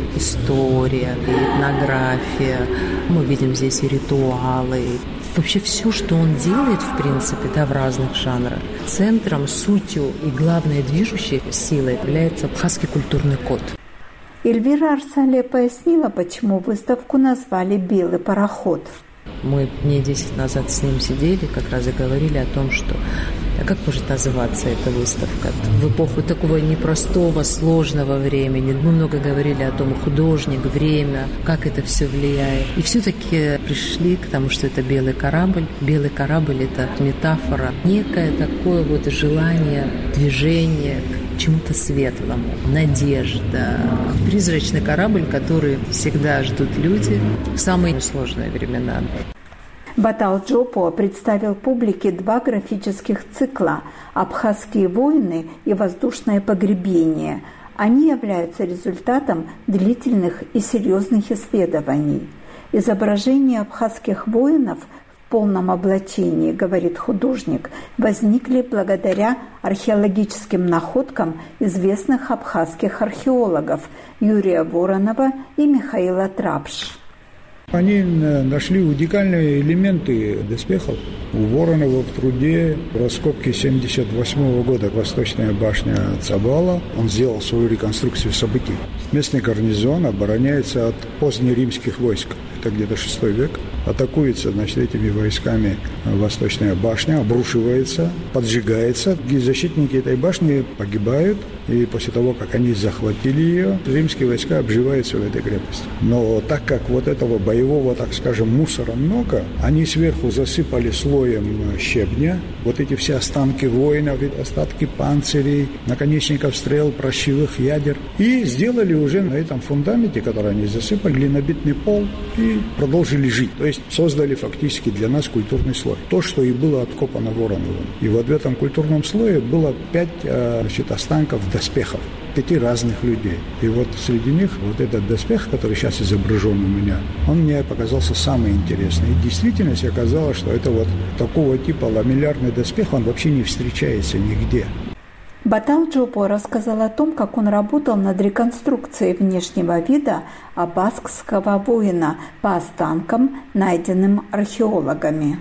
история, этнография. Мы видим здесь и ритуалы. Вообще все, что он делает, в принципе, да, в разных жанрах. Центром, сутью и главной движущей силой является абхазский культурный код. Эльвира Арсалия пояснила, почему выставку назвали «Белый пароход». Мы дней десять назад с ним сидели, как раз и говорили о том, что как может называться эта выставка. В эпоху такого непростого, сложного времени мы много говорили о том, художник, время, как это все влияет. И все-таки пришли к тому, что это белый корабль. Белый корабль – это метафора, некое такое вот желание, движение к чему-то светлому, надежда. Призрачный корабль, который всегда ждут люди в самые сложные времена. Батал Джопуа представил публике два графических цикла «Абхазские войны» и «Воздушное погребение». Они являются результатом длительных и серьезных исследований. Изображения абхазских воинов в полном облачении, говорит художник, возникли благодаря археологическим находкам известных абхазских археологов Юрия Воронова и Михаила Трапш. Они нашли уникальные элементы доспехов. У Воронова в труде в раскопке семьдесят восьмого года Восточная башня Цабала. Он сделал свою реконструкцию событий. Местный гарнизон обороняется от позднеримских войск. Это где-то шестой век. Атакуется, значит, этими войсками Восточная башня, обрушивается, поджигается. И защитники этой башни погибают. И после того, как они захватили ее, римские войска обживаются в этой крепости. Но так как вот этого боевого, так скажем, мусора много, они сверху засыпали слоем щебня. Вот эти все останки воинов, остатки панцирей, наконечников стрел, прощевых ядер. И сделали уже на этом фундаменте, который они засыпали, глинобитный пол и продолжили жить. То есть создали фактически для нас культурный слой. То, что и было откопано Вороновым. И вот в этом культурном слое было пять, значит, останков доспехов. Пяти разных людей. И вот среди них вот этот доспех, который сейчас изображен у меня, он мне показался самый интересный. И в действительности оказалось, что это вот такого типа ламеллярный доспех, он вообще не встречается нигде. Батал Джопуа рассказал о том, как он работал над реконструкцией внешнего вида абхазского воина по останкам, найденным археологами.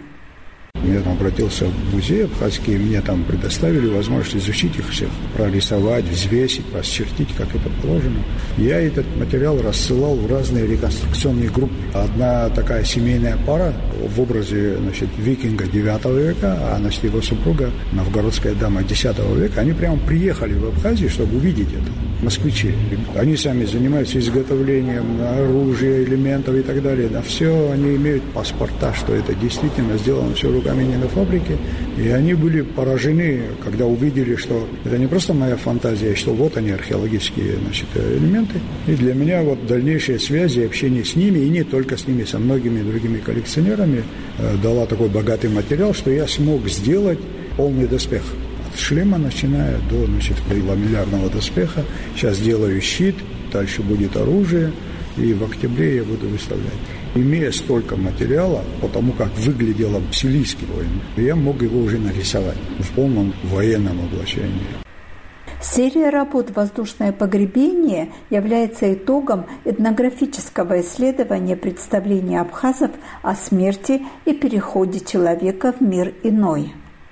Я там обратился в музей абхазский, и мне там предоставили возможность изучить их всех, прорисовать, взвесить, расчертить, как это положено. Я этот материал рассылал в разные реконструкционные группы. Одна такая семейная пара в образе, значит, викинга девятого века, а, значит, его супруга, новгородская дама десятого века, они прямо приехали в Абхазию, чтобы увидеть это. Москвичи. Они сами занимаются изготовлением оружия, элементов и так далее. На все они имеют паспорта, что это действительно сделано все руками, не на фабрике. И они были поражены, когда увидели, что это не просто моя фантазия, что вот они, археологические, значит, элементы. И для меня вот дальнейшие связи, общение с ними, и не только с ними, со многими другими коллекционерами, дала такой богатый материал, что я смог сделать полный доспех. Шлема, начиная до, значит, ламеллярного доспеха. Сейчас делаю щит, дальше будет оружие, и в октябре я буду выставлять. Имея столько материала, по тому, как выглядела Сирийская война, я мог его уже нарисовать в полном военном облачении. Серия работ «Воздушное погребение» является итогом этнографического исследования представления абхазов о смерти и переходе человека в мир иной.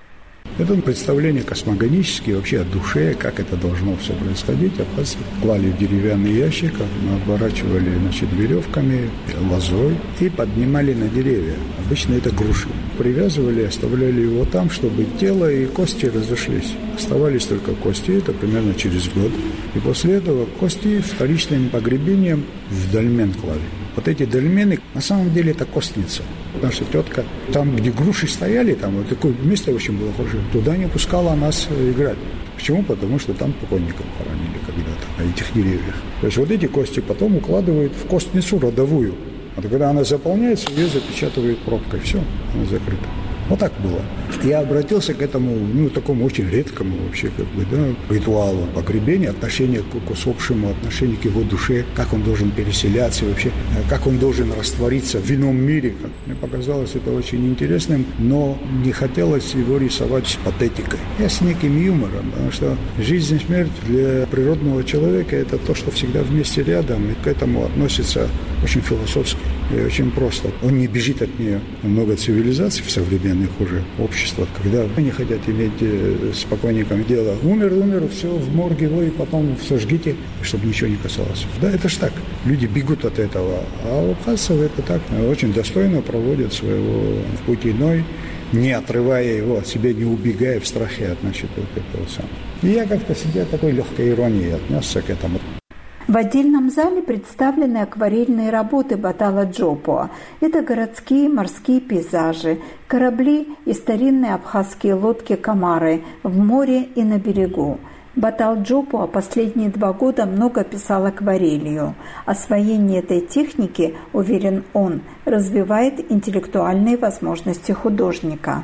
Это представление космогоническое, вообще о душе, как это должно все происходить. Абхазцы клали в деревянный ящик, оборачивали, значит, веревками, лозой и поднимали на деревья. Обычно это груши. Привязывали, оставляли его там, чтобы тело и кости разошлись. Оставались только кости, это примерно через год. И после этого кости вторичным погребением в дольмен клали. Вот эти дольмены, на самом деле, это костница. Наша тетка, там, где груши стояли, там вот такое место очень было хорошее, туда не пускала нас играть. Почему? Потому что там покойников хоронили когда-то на этих деревьях. То есть вот эти кости потом укладывают в костницу родовую. А когда она заполняется, ее запечатывают пробкой. Все, она закрыта. Вот так было. Я обратился к этому, ну, такому очень редкому вообще, как бы, да, ритуалу погребения, отношение к, к усопшему, отношение к его душе, как он должен переселяться вообще, как он должен раствориться в ином мире. Мне показалось это очень интересным, но не хотелось его рисовать с патетикой. Я с неким юмором, потому что жизнь и смерть для природного человека – это то, что всегда вместе рядом, и к этому относится очень философски и очень просто. Он не бежит от нее. Много цивилизаций в современных уже обществах, когда не хотят иметь с покойником дело. Умер, умер, все, в морге его, и потом все жгите, чтобы ничего не касалось. Да, это ж так. Люди бегут от этого. А у абхазцев это так. Очень достойно проводят своего путь иной, не отрывая его от себя, не убегая в страхе от, значит, вот этого самого. И я как-то себя такой легкой иронией отнесся к этому. В отдельном зале представлены акварельные работы Батала Джопуа. Это городские морские пейзажи, корабли и старинные абхазские лодки-камары в море и на берегу. Батал Джопуа последние два года много писал акварелью. Освоение этой техники, уверен он, развивает интеллектуальные возможности художника.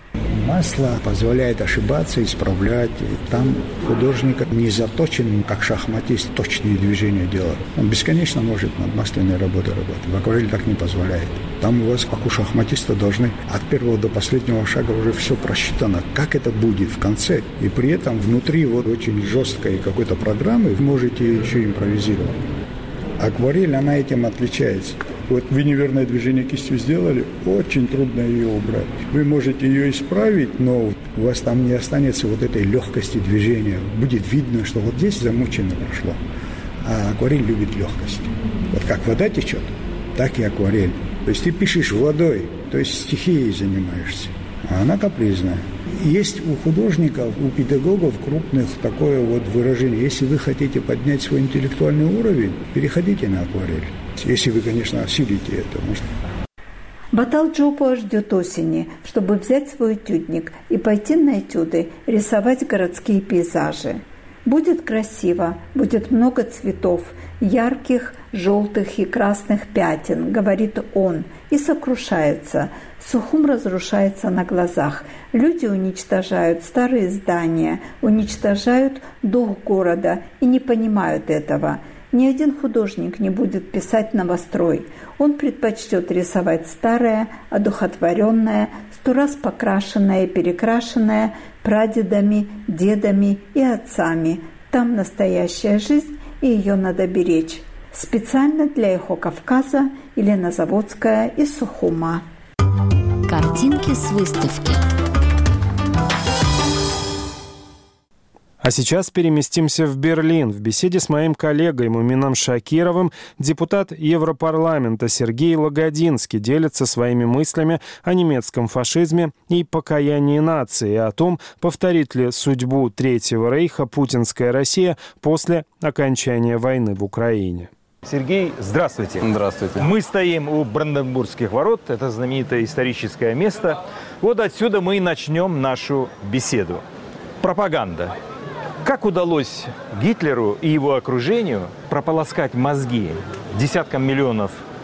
Масло позволяет ошибаться, исправлять. Там художник не заточен, как шахматист, точные движения делать. Он бесконечно может над масляной работой работать. В акварели так не позволяет. Там у вас, как у шахматиста, должны от первого до последнего шага уже все просчитано, как это будет в конце. И при этом внутри вот очень жесткой какой-то программы вы можете еще импровизировать. Акварель, она этим отличается. Вот вы неверное движение кистью сделали, очень трудно ее убрать. Вы можете ее исправить, но у вас там не останется вот этой легкости движения. Будет видно, что вот здесь замучено прошло. А акварель любит легкость. Вот как вода течет, так и акварель. То есть ты пишешь водой, то есть стихией занимаешься. А она капризная. Есть у художников, у педагогов крупных такое вот выражение. Если вы хотите поднять свой интеллектуальный уровень, переходите на акварель. Если вы, конечно, осилите это. Батал Джопуа ждет осени, чтобы взять свой этюдник и пойти на этюды, рисовать городские пейзажи. Будет красиво, будет много цветов, ярких, желтых и красных пятен, говорит он, и сокрушается. Сухум разрушается на глазах. Люди уничтожают старые здания, уничтожают дух города и не понимают этого. Ни один художник не будет писать новострой. Он предпочтет рисовать старое, одухотворенное, сто раз покрашенное и перекрашенное прадедами, дедами и отцами. Там настоящая жизнь, и ее надо беречь. Специально для «Эхо Кавказа» Елена Заводская из Сухума. Картинки с выставки. А сейчас переместимся в Берлин. В беседе с моим коллегой Мумином Шакировым депутат Европарламента Сергей Лагодинский делится своими мыслями о немецком фашизме и покаянии нации, и о том, повторит ли судьбу Третьего рейха путинская Россия после окончания войны в Украине. Сергей, здравствуйте. Здравствуйте. Мы стоим у Бранденбургских ворот, это знаменитое историческое место. Вот отсюда мы и начнем нашу беседу. Пропаганда. Как удалось Гитлеру и его окружению прополоскать мозги десяткам миллионов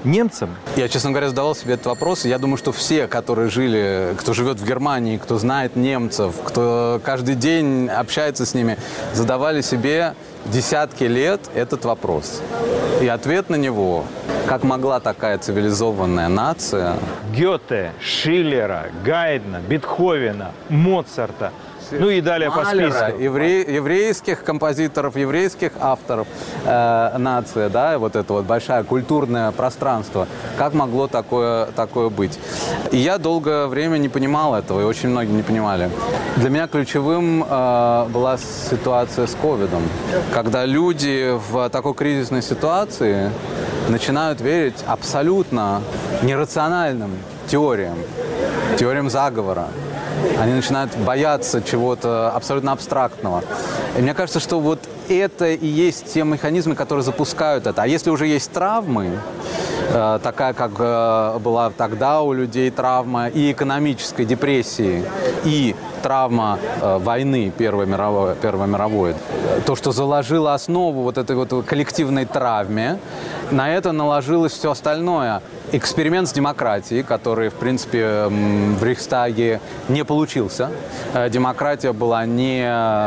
немцам? Я, честно говоря, задавал себе этот вопрос. Я думаю, что все, которые жили, кто живет в Германии, кто знает немцев, кто каждый день общается с ними, задавали себе десятки лет этот вопрос. И ответ на него, как могла такая цивилизованная нация... Гёте, Шиллера, Гайдна, Бетховена, Моцарта, ну и далее Малера, по списку. Евре, еврейских композиторов, еврейских авторов, э, нация, да, вот это вот большое культурное пространство. Как могло такое, такое быть? И я долгое время не понимал этого, и очень многие не понимали. Для меня ключевым э, была ситуация с ковидом, когда люди в такой кризисной ситуации начинают верить абсолютно нерациональным теориям, теориям заговора. Они начинают бояться чего-то абсолютно абстрактного. И мне кажется, что вот это и есть те механизмы, которые запускают это. А если уже есть травмы, э, такая, как э, была тогда у людей травма и экономической депрессии, и травма э, войны Первой мировой, Первой мировой, то, что заложило основу вот этой вот коллективной травме, на это наложилось все остальное. Эксперимент с демократией, который, в принципе, в Рейхстаге не получился. Демократия была не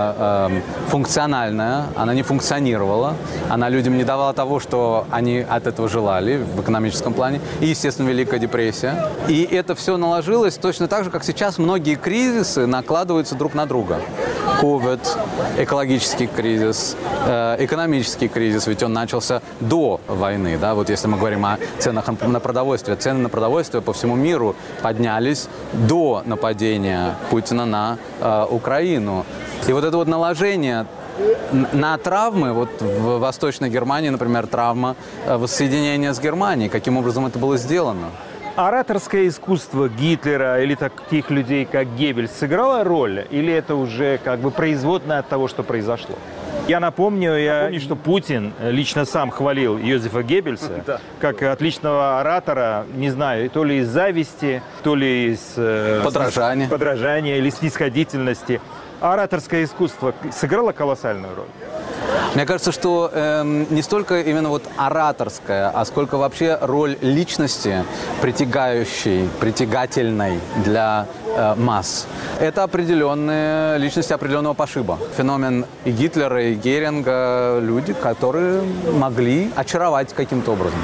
функциональная, она не функционировала, она людям не давала того, что они от этого желали в экономическом плане. И, естественно, Великая депрессия. И это все наложилось точно так же, как сейчас многие кризисы накладываются друг на друга. Ковид, экологический кризис, экономический кризис, ведь он начался до войны, да, вот если мы говорим о ценах на продовольствие. Цены на продовольствие по всему миру поднялись до нападения Путина на э, Украину. И вот это вот наложение на травмы, вот в Восточной Германии, например, травма воссоединения с Германией, каким образом это было сделано? Ораторское искусство Гитлера или таких людей, как Геббельс, сыграло роль? Или это уже как бы производное от того, что произошло? Я напомню, я помню, что Путин лично сам хвалил Йозефа Геббельса да. как отличного оратора, не знаю, то ли из зависти, то ли из э, подражания. подражания или снисходительности. Ораторское искусство сыграло колоссальную роль? Мне кажется, что э, не столько именно вот ораторская, а сколько вообще роль личности, притягающей, притягательной для э, масс. Это определенные личности определенного пошиба. Феномен и Гитлера, и Геринга, люди, которые могли очаровать каким-то образом.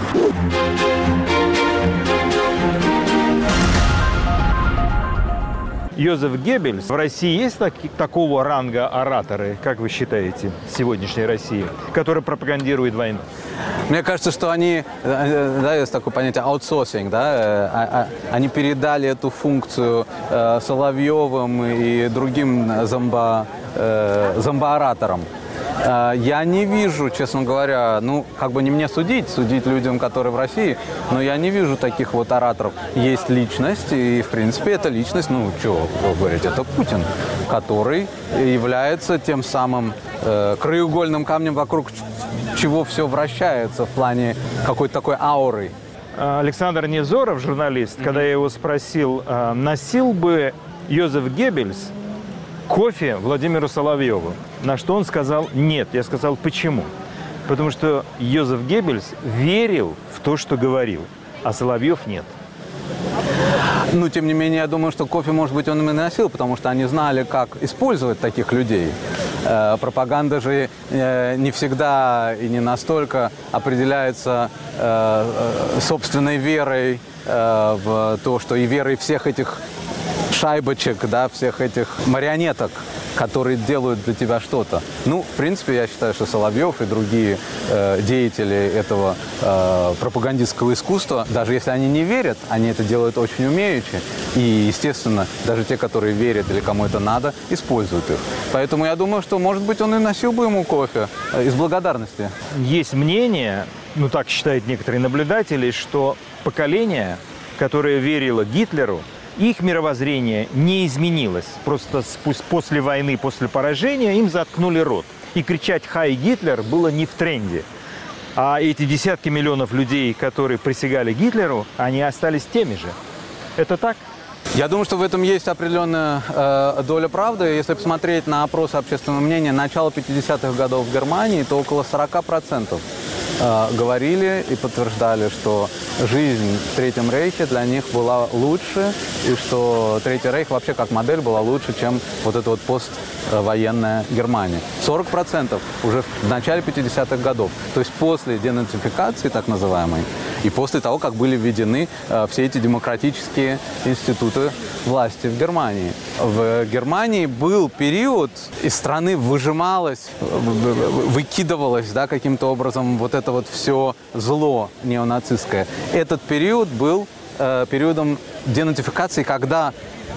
Йозеф Геббельс. В России есть так, такого ранга ораторы, как вы считаете, в сегодняшней России, которые пропагандируют войну? Мне кажется, что они, да, есть такое понятие аутсорсинг, да, они передали эту функцию Соловьевым и другим зомбо, зомбоораторам. Я не вижу, честно говоря, ну, как бы не мне судить, судить людям, которые в России, но я не вижу таких вот ораторов. Есть личность, и, в принципе, эта личность, ну, что вы говорите, это Путин, который является тем самым э, краеугольным камнем, вокруг чего все вращается в плане какой-то такой ауры. Александр Невзоров, журналист, mm-hmm. когда я его спросил, носил бы Йозеф Геббельс кофе Владимиру Соловьеву, на что он сказал нет. Я сказал, почему? Потому что Йозеф Геббельс верил в то, что говорил, а Соловьев нет. Ну, тем не менее, я думаю, что кофе, может быть, он им и носил, потому что они знали, как использовать таких людей. Э, пропаганда же э, не всегда и не настолько определяется э, собственной верой э, в то, что и верой всех этих шайбочек, да, всех этих марионеток, которые делают для тебя что-то. Ну, в принципе, я считаю, что Соловьев и другие э, деятели этого э, пропагандистского искусства, даже если они не верят, они это делают очень умеючи. И, естественно, даже те, которые верят или кому это надо, используют их. Поэтому я думаю, что, может быть, он и носил бы ему кофе э, из благодарности. Есть мнение, ну так считают некоторые наблюдатели, что поколение, которое верило Гитлеру, их мировоззрение не изменилось. Просто после войны, после поражения им заткнули рот. И кричать «Хай Гитлер» было не в тренде. А эти десятки миллионов людей, которые присягали Гитлеру, они остались теми же. Это так? Я думаю, что в этом есть определенная э, доля правды. Если посмотреть на опросы общественного мнения начала пятидесятых годов в Германии, то около сорока процентов э, говорили и подтверждали, что жизнь в Третьем Рейхе для них была лучше, и что Третий Рейх вообще как модель была лучше, чем вот эта вот поствоенная Германия. сорок процентов уже в начале пятидесятых годов, то есть после денацификации так называемой, и после того, как были введены э, все эти демократические институты власти в Германии. В Германии был период, из страны выжималось, выкидывалось, да, каким-то образом вот это вот все зло неонацистское. Этот период был э, периодом денацификации, когда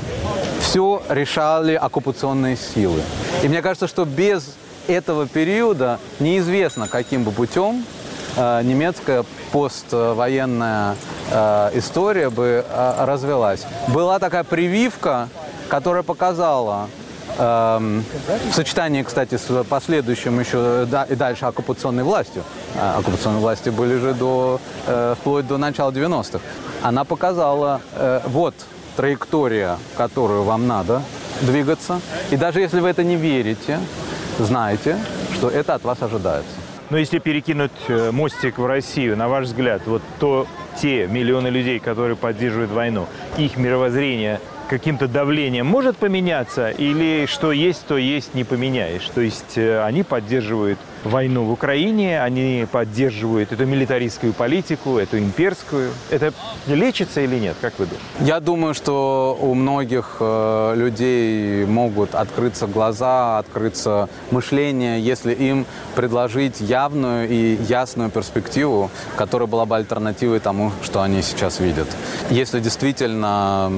все решали оккупационные силы. И мне кажется, что без этого периода неизвестно, каким бы путем э, немецкая поствоенная э, история бы э, развелась. Была такая прививка, которая показала, э, в сочетании, кстати, с последующим еще да, и дальше оккупационной властью, а оккупационные власти были же до, э, вплоть до начала девяностых, она показала, э, вот траектория, в которую вам надо двигаться, и даже если вы это не верите, знайте, что это от вас ожидается. Но если перекинуть мостик в Россию, на ваш взгляд, вот то те миллионы людей, которые поддерживают войну, их мировоззрение каким-то давлением может поменяться, или что есть, то есть, не поменяешь? То есть они поддерживают войну в Украине, они поддерживают эту милитаристскую политику, эту имперскую. Это лечится или нет, как вы думаете? Я думаю, что у многих э, людей могут открыться глаза, открыться мышление, если им предложить явную и ясную перспективу, которая была бы альтернативой тому, что они сейчас видят. Если действительно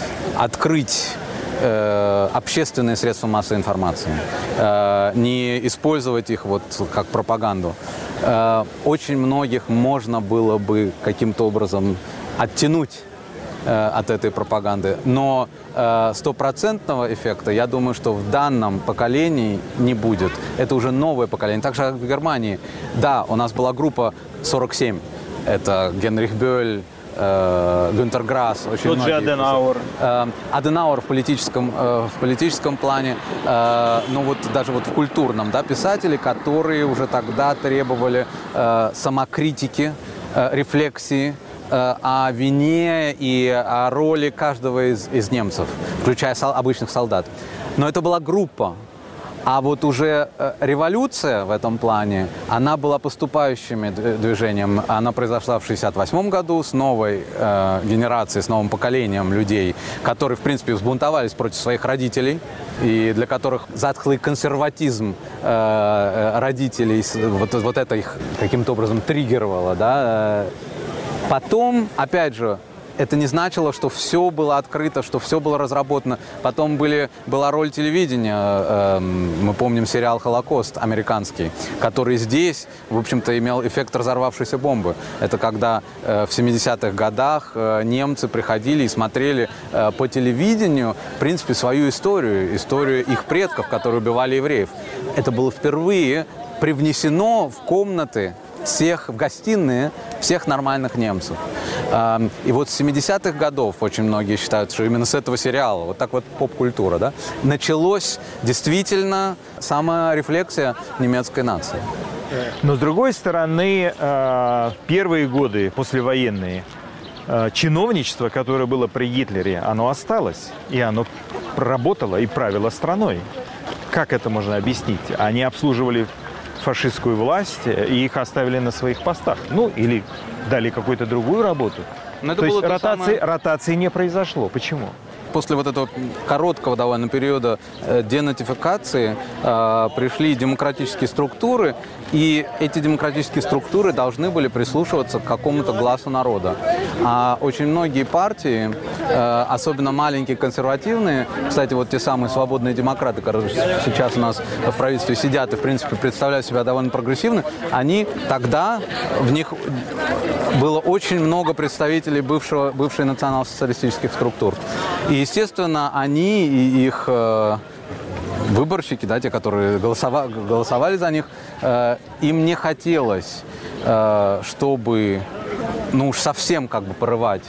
открыть э, общественные средства массовой информации, э, не использовать их вот как пропаганду, э, очень многих можно было бы каким-то образом оттянуть э, от этой пропаганды. Но э, стопроцентного эффекта, я думаю, что в данном поколении не будет. Это уже новое поколение. Так же, как в Германии. Да, у нас была группа сорок семь. Это Генрих Бёль, Гюнтер Грасс, очень Тот же Аденауэр. Аденауэр в политическом, в политическом плане, но вот даже вот в культурном, да, писатели, которые уже тогда требовали самокритики, рефлексии о вине и о роли каждого из, из немцев, включая сол, обычных солдат. Но это была группа. А вот уже революция в этом плане, она была поступающим движением. Она произошла в шестьдесят восьмом году с новой э, генерацией, с новым поколением людей, которые, в принципе, взбунтовались против своих родителей, и для которых затхлый консерватизм э, родителей, вот, вот это их каким-то образом триггеровало. Да? Потом, опять же, это не значило, что все было открыто, что все было разработано. Потом были, была роль телевидения. Мы помним сериал «Холокост» американский, который здесь, в общем-то, имел эффект разорвавшейся бомбы. Это когда в семидесятых годах немцы приходили и смотрели по телевидению, в принципе, свою историю, историю их предков, которые убивали евреев. Это было впервые привнесено в комнаты всех, в гостиные всех нормальных немцев. И вот с семидесятых годов очень многие считают, что именно с этого сериала, вот так вот поп-культура, да, началась действительно саморефлексия немецкой нации. Но с другой стороны, первые годы послевоенные, чиновничество, которое было при Гитлере, оно осталось, и оно проработало и правило страной. Как это можно объяснить? Они обслуживали фашистскую власть, и их оставили на своих постах. Ну, или дали какую-то другую работу. Но это То есть ротации, самое... ротации не произошло. Почему? После вот этого короткого довольно периода денацификации э, пришли демократические структуры, и эти демократические структуры должны были прислушиваться к какому-то глазу народа. А очень многие партии, э, особенно маленькие консервативные, кстати, вот те самые свободные демократы, которые сейчас у нас в правительстве сидят и, в принципе, представляют себя довольно прогрессивно, они тогда, в них было очень много представителей бывшего, бывших национал-социалистических структур. И, естественно, они и их э, выборщики, да, те, которые голосовали, голосовали за них, э, им не хотелось, э, чтобы, ну уж совсем как бы порывать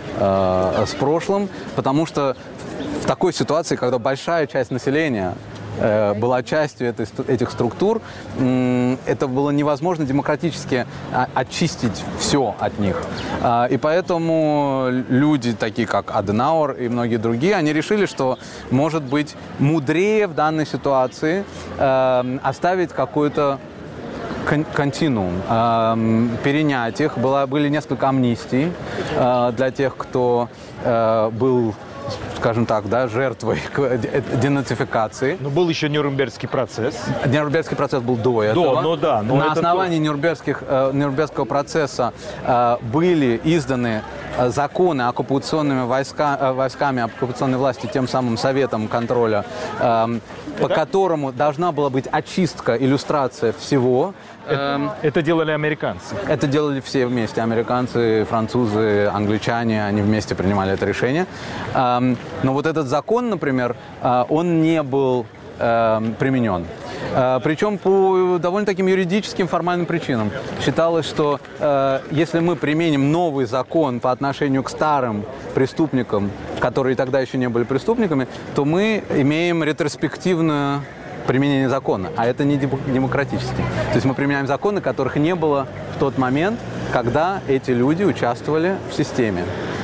э, с прошлым, потому что в такой ситуации, когда большая часть населения э, была частью этой, этих структур, э, это было невозможно демократически очистить все от них. Э, и поэтому люди, такие как Аденауэр и многие другие, они решили, что, может быть, мудрее в данной ситуации э, оставить какую-то кон- континуум, э, перенять их. Было, были несколько амнистий э, для тех, кто э, был, скажем так, да, жертвой денацификации. Но был еще Нюрнбергский процесс. Нюрнбергский процесс был до этого. До, ну да. Но На это основании то... Нюрнбергских, э, Нюрнбергского процесса э, были изданы законы оккупационными войска, э, войсками оккупационной власти, тем самым Советом контроля, э, по это... которому должна была быть очистка, иллюстрация всего. Это, это делали американцы. Это делали все вместе. Американцы, французы, англичане, они вместе принимали это решение. Но вот этот закон, например, он не был применен. Причем по довольно таким юридическим формальным причинам. Считалось, что если мы применим новый закон по отношению к старым преступникам, которые тогда еще не были преступниками, то мы имеем ретроспективную применение закона, а это не демократически. То есть мы применяем законы, которых не было в тот момент, когда эти люди участвовали в системе.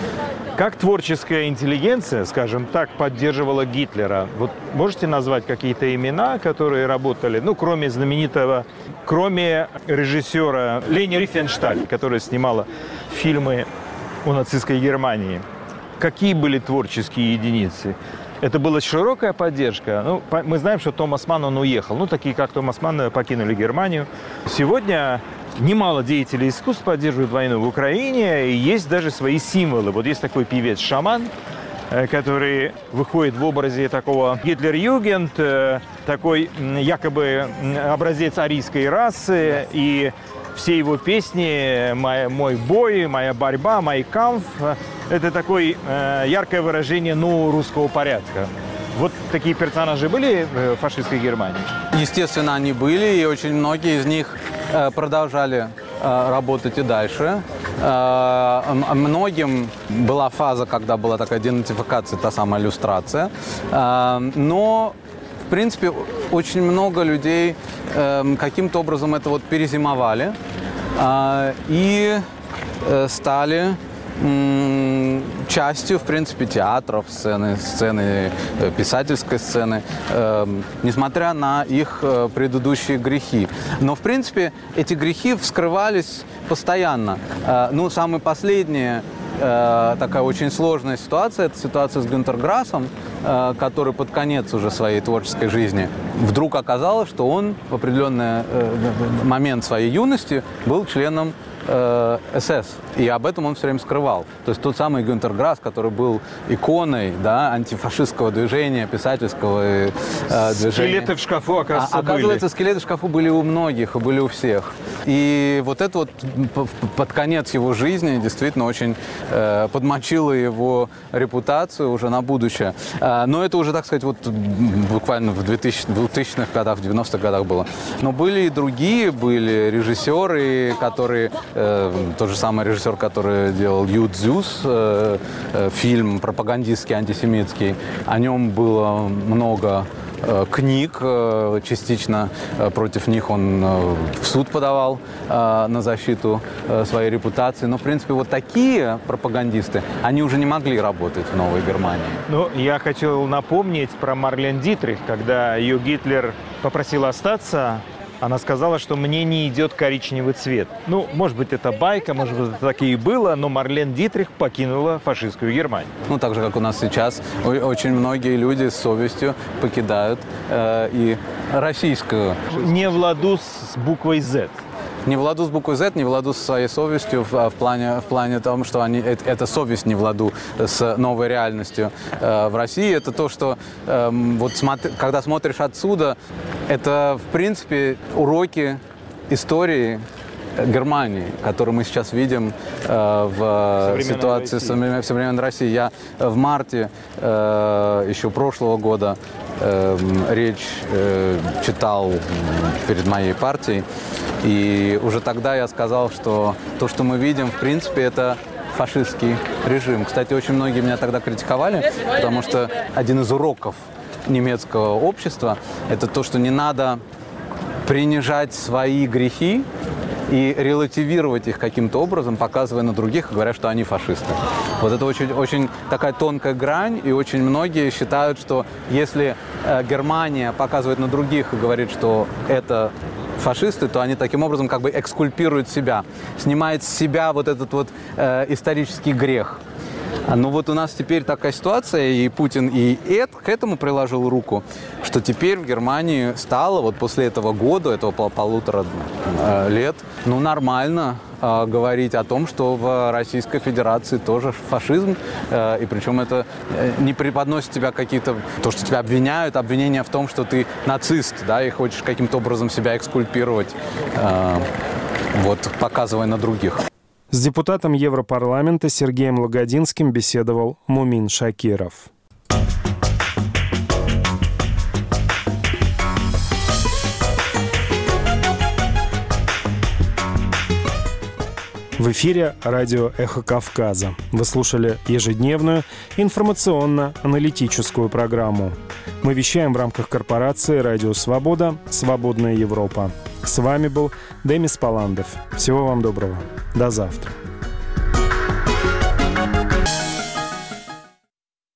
Как творческая интеллигенция, скажем так, поддерживала Гитлера? Вот можете назвать какие-то имена, которые работали, ну, кроме знаменитого, кроме режиссера Лени Рифеншталь, которая снимала фильмы о нацистской Германии. Какие были творческие единицы? Это была широкая поддержка. Ну, мы знаем, что Томас Манн, он уехал. Ну, такие, как Томас Манн, покинули Германию. Сегодня немало деятелей искусств поддерживают войну в Украине. И есть даже свои символы. Вот есть такой певец-шаман, который выходит в образе такого Гитлер-Югент, такой якобы образец арийской расы. И все его песни «Мой бой», «Моя борьба», «Мой камф» – это такое э, яркое выражение нового русского порядка. Вот такие персонажи были в фашистской Германии? Естественно, они были, и очень многие из них э, продолжали э, работать и дальше. Э, многим была фаза, когда была такая денацификация, та самая иллюстрация. Э, но в принципе, очень много людей э, каким-то образом это вот перезимовали э, и э, стали э, частью, в принципе, театров, сцены, сцены э, писательской сцены, э, несмотря на их э, предыдущие грехи. Но, в принципе, эти грехи вскрывались постоянно. Э, ну, самые последние такая очень сложная ситуация. Это ситуация с Гюнтер Грассом, который под конец уже своей творческой жизни вдруг оказалось, что он в определенный момент своей юности был членом эс эс. И об этом он все время скрывал. То есть тот самый Гюнтер Грасс, который был иконой, да, антифашистского движения, писательского э, движения. Скелеты в шкафу, оказывается, а, Оказывается, были. скелеты в шкафу были у многих, и были у всех. И вот это вот под конец его жизни действительно очень э, подмочило его репутацию уже на будущее. Э, но это уже, так сказать, вот буквально в двухтысячных годах, в девяностых годах было. Но были и другие, были режиссеры, которые... Тот же самый режиссер, который делал «Ю Дзюс», э, э, фильм пропагандистский, антисемитский. О нем было много э, книг. Э, частично э, против них он э, в суд подавал э, на защиту э, своей репутации. Но, в принципе, вот такие пропагандисты, они уже не могли работать в Новой Германии. Ну, я хотел напомнить про Марлен Дитрих, когда ее Гитлер попросил остаться. Она сказала, что мне не идет коричневый цвет. Ну, может быть, это байка, может быть, это так и было, но Марлен Дитрих покинула фашистскую Германию. Ну, так же, как у нас сейчас, очень многие люди с совестью покидают э, и российскую. Не в ладу с буквой «З». Не в ладу с буквой «Z», не в ладу со своей совестью, в, в, плане, в плане того, что они, это, эта совесть не в ладу с новой реальностью э, в России. Это то, что э, вот смотри, когда смотришь отсюда, это, в принципе, уроки истории Германии, которую мы сейчас видим э, в ситуации в современной России. Я в марте э, еще прошлого года э, речь э, читал перед моей партией, и уже тогда я сказал, что то, что мы видим, в принципе, это фашистский режим. Кстати, очень многие меня тогда критиковали, потому что один из уроков немецкого общества, это то, что не надо принижать свои грехи и релативировать их каким-то образом, показывая на других и говоря, что они фашисты. Вот это очень, очень такая тонкая грань, и очень многие считают, что если э, Германия показывает на других и говорит, что это фашисты, то они таким образом как бы экскульпируют себя, снимает с себя вот этот вот э, исторический грех. Ну вот у нас теперь такая ситуация, и Путин и это, к этому приложил руку, что теперь в Германии стало вот после этого года, этого пол, полутора э, лет, ну нормально э, говорить о том, что в Российской Федерации тоже фашизм, э, и причем это э, не преподносит тебя какие-то, то, что тебя обвиняют, обвинения в том, что ты нацист, да, и хочешь каким-то образом себя экскульпировать, э, вот, показывая на других. С депутатом Европарламента Сергеем Лагодинским беседовал Мумин Шакиров. В эфире радио «Эхо Кавказа». Вы слушали ежедневную информационно-аналитическую программу. Мы вещаем в рамках корпорации «Радио Свобода. Свободная Европа». С вами был Демис Паландов. Всего вам доброго. До завтра.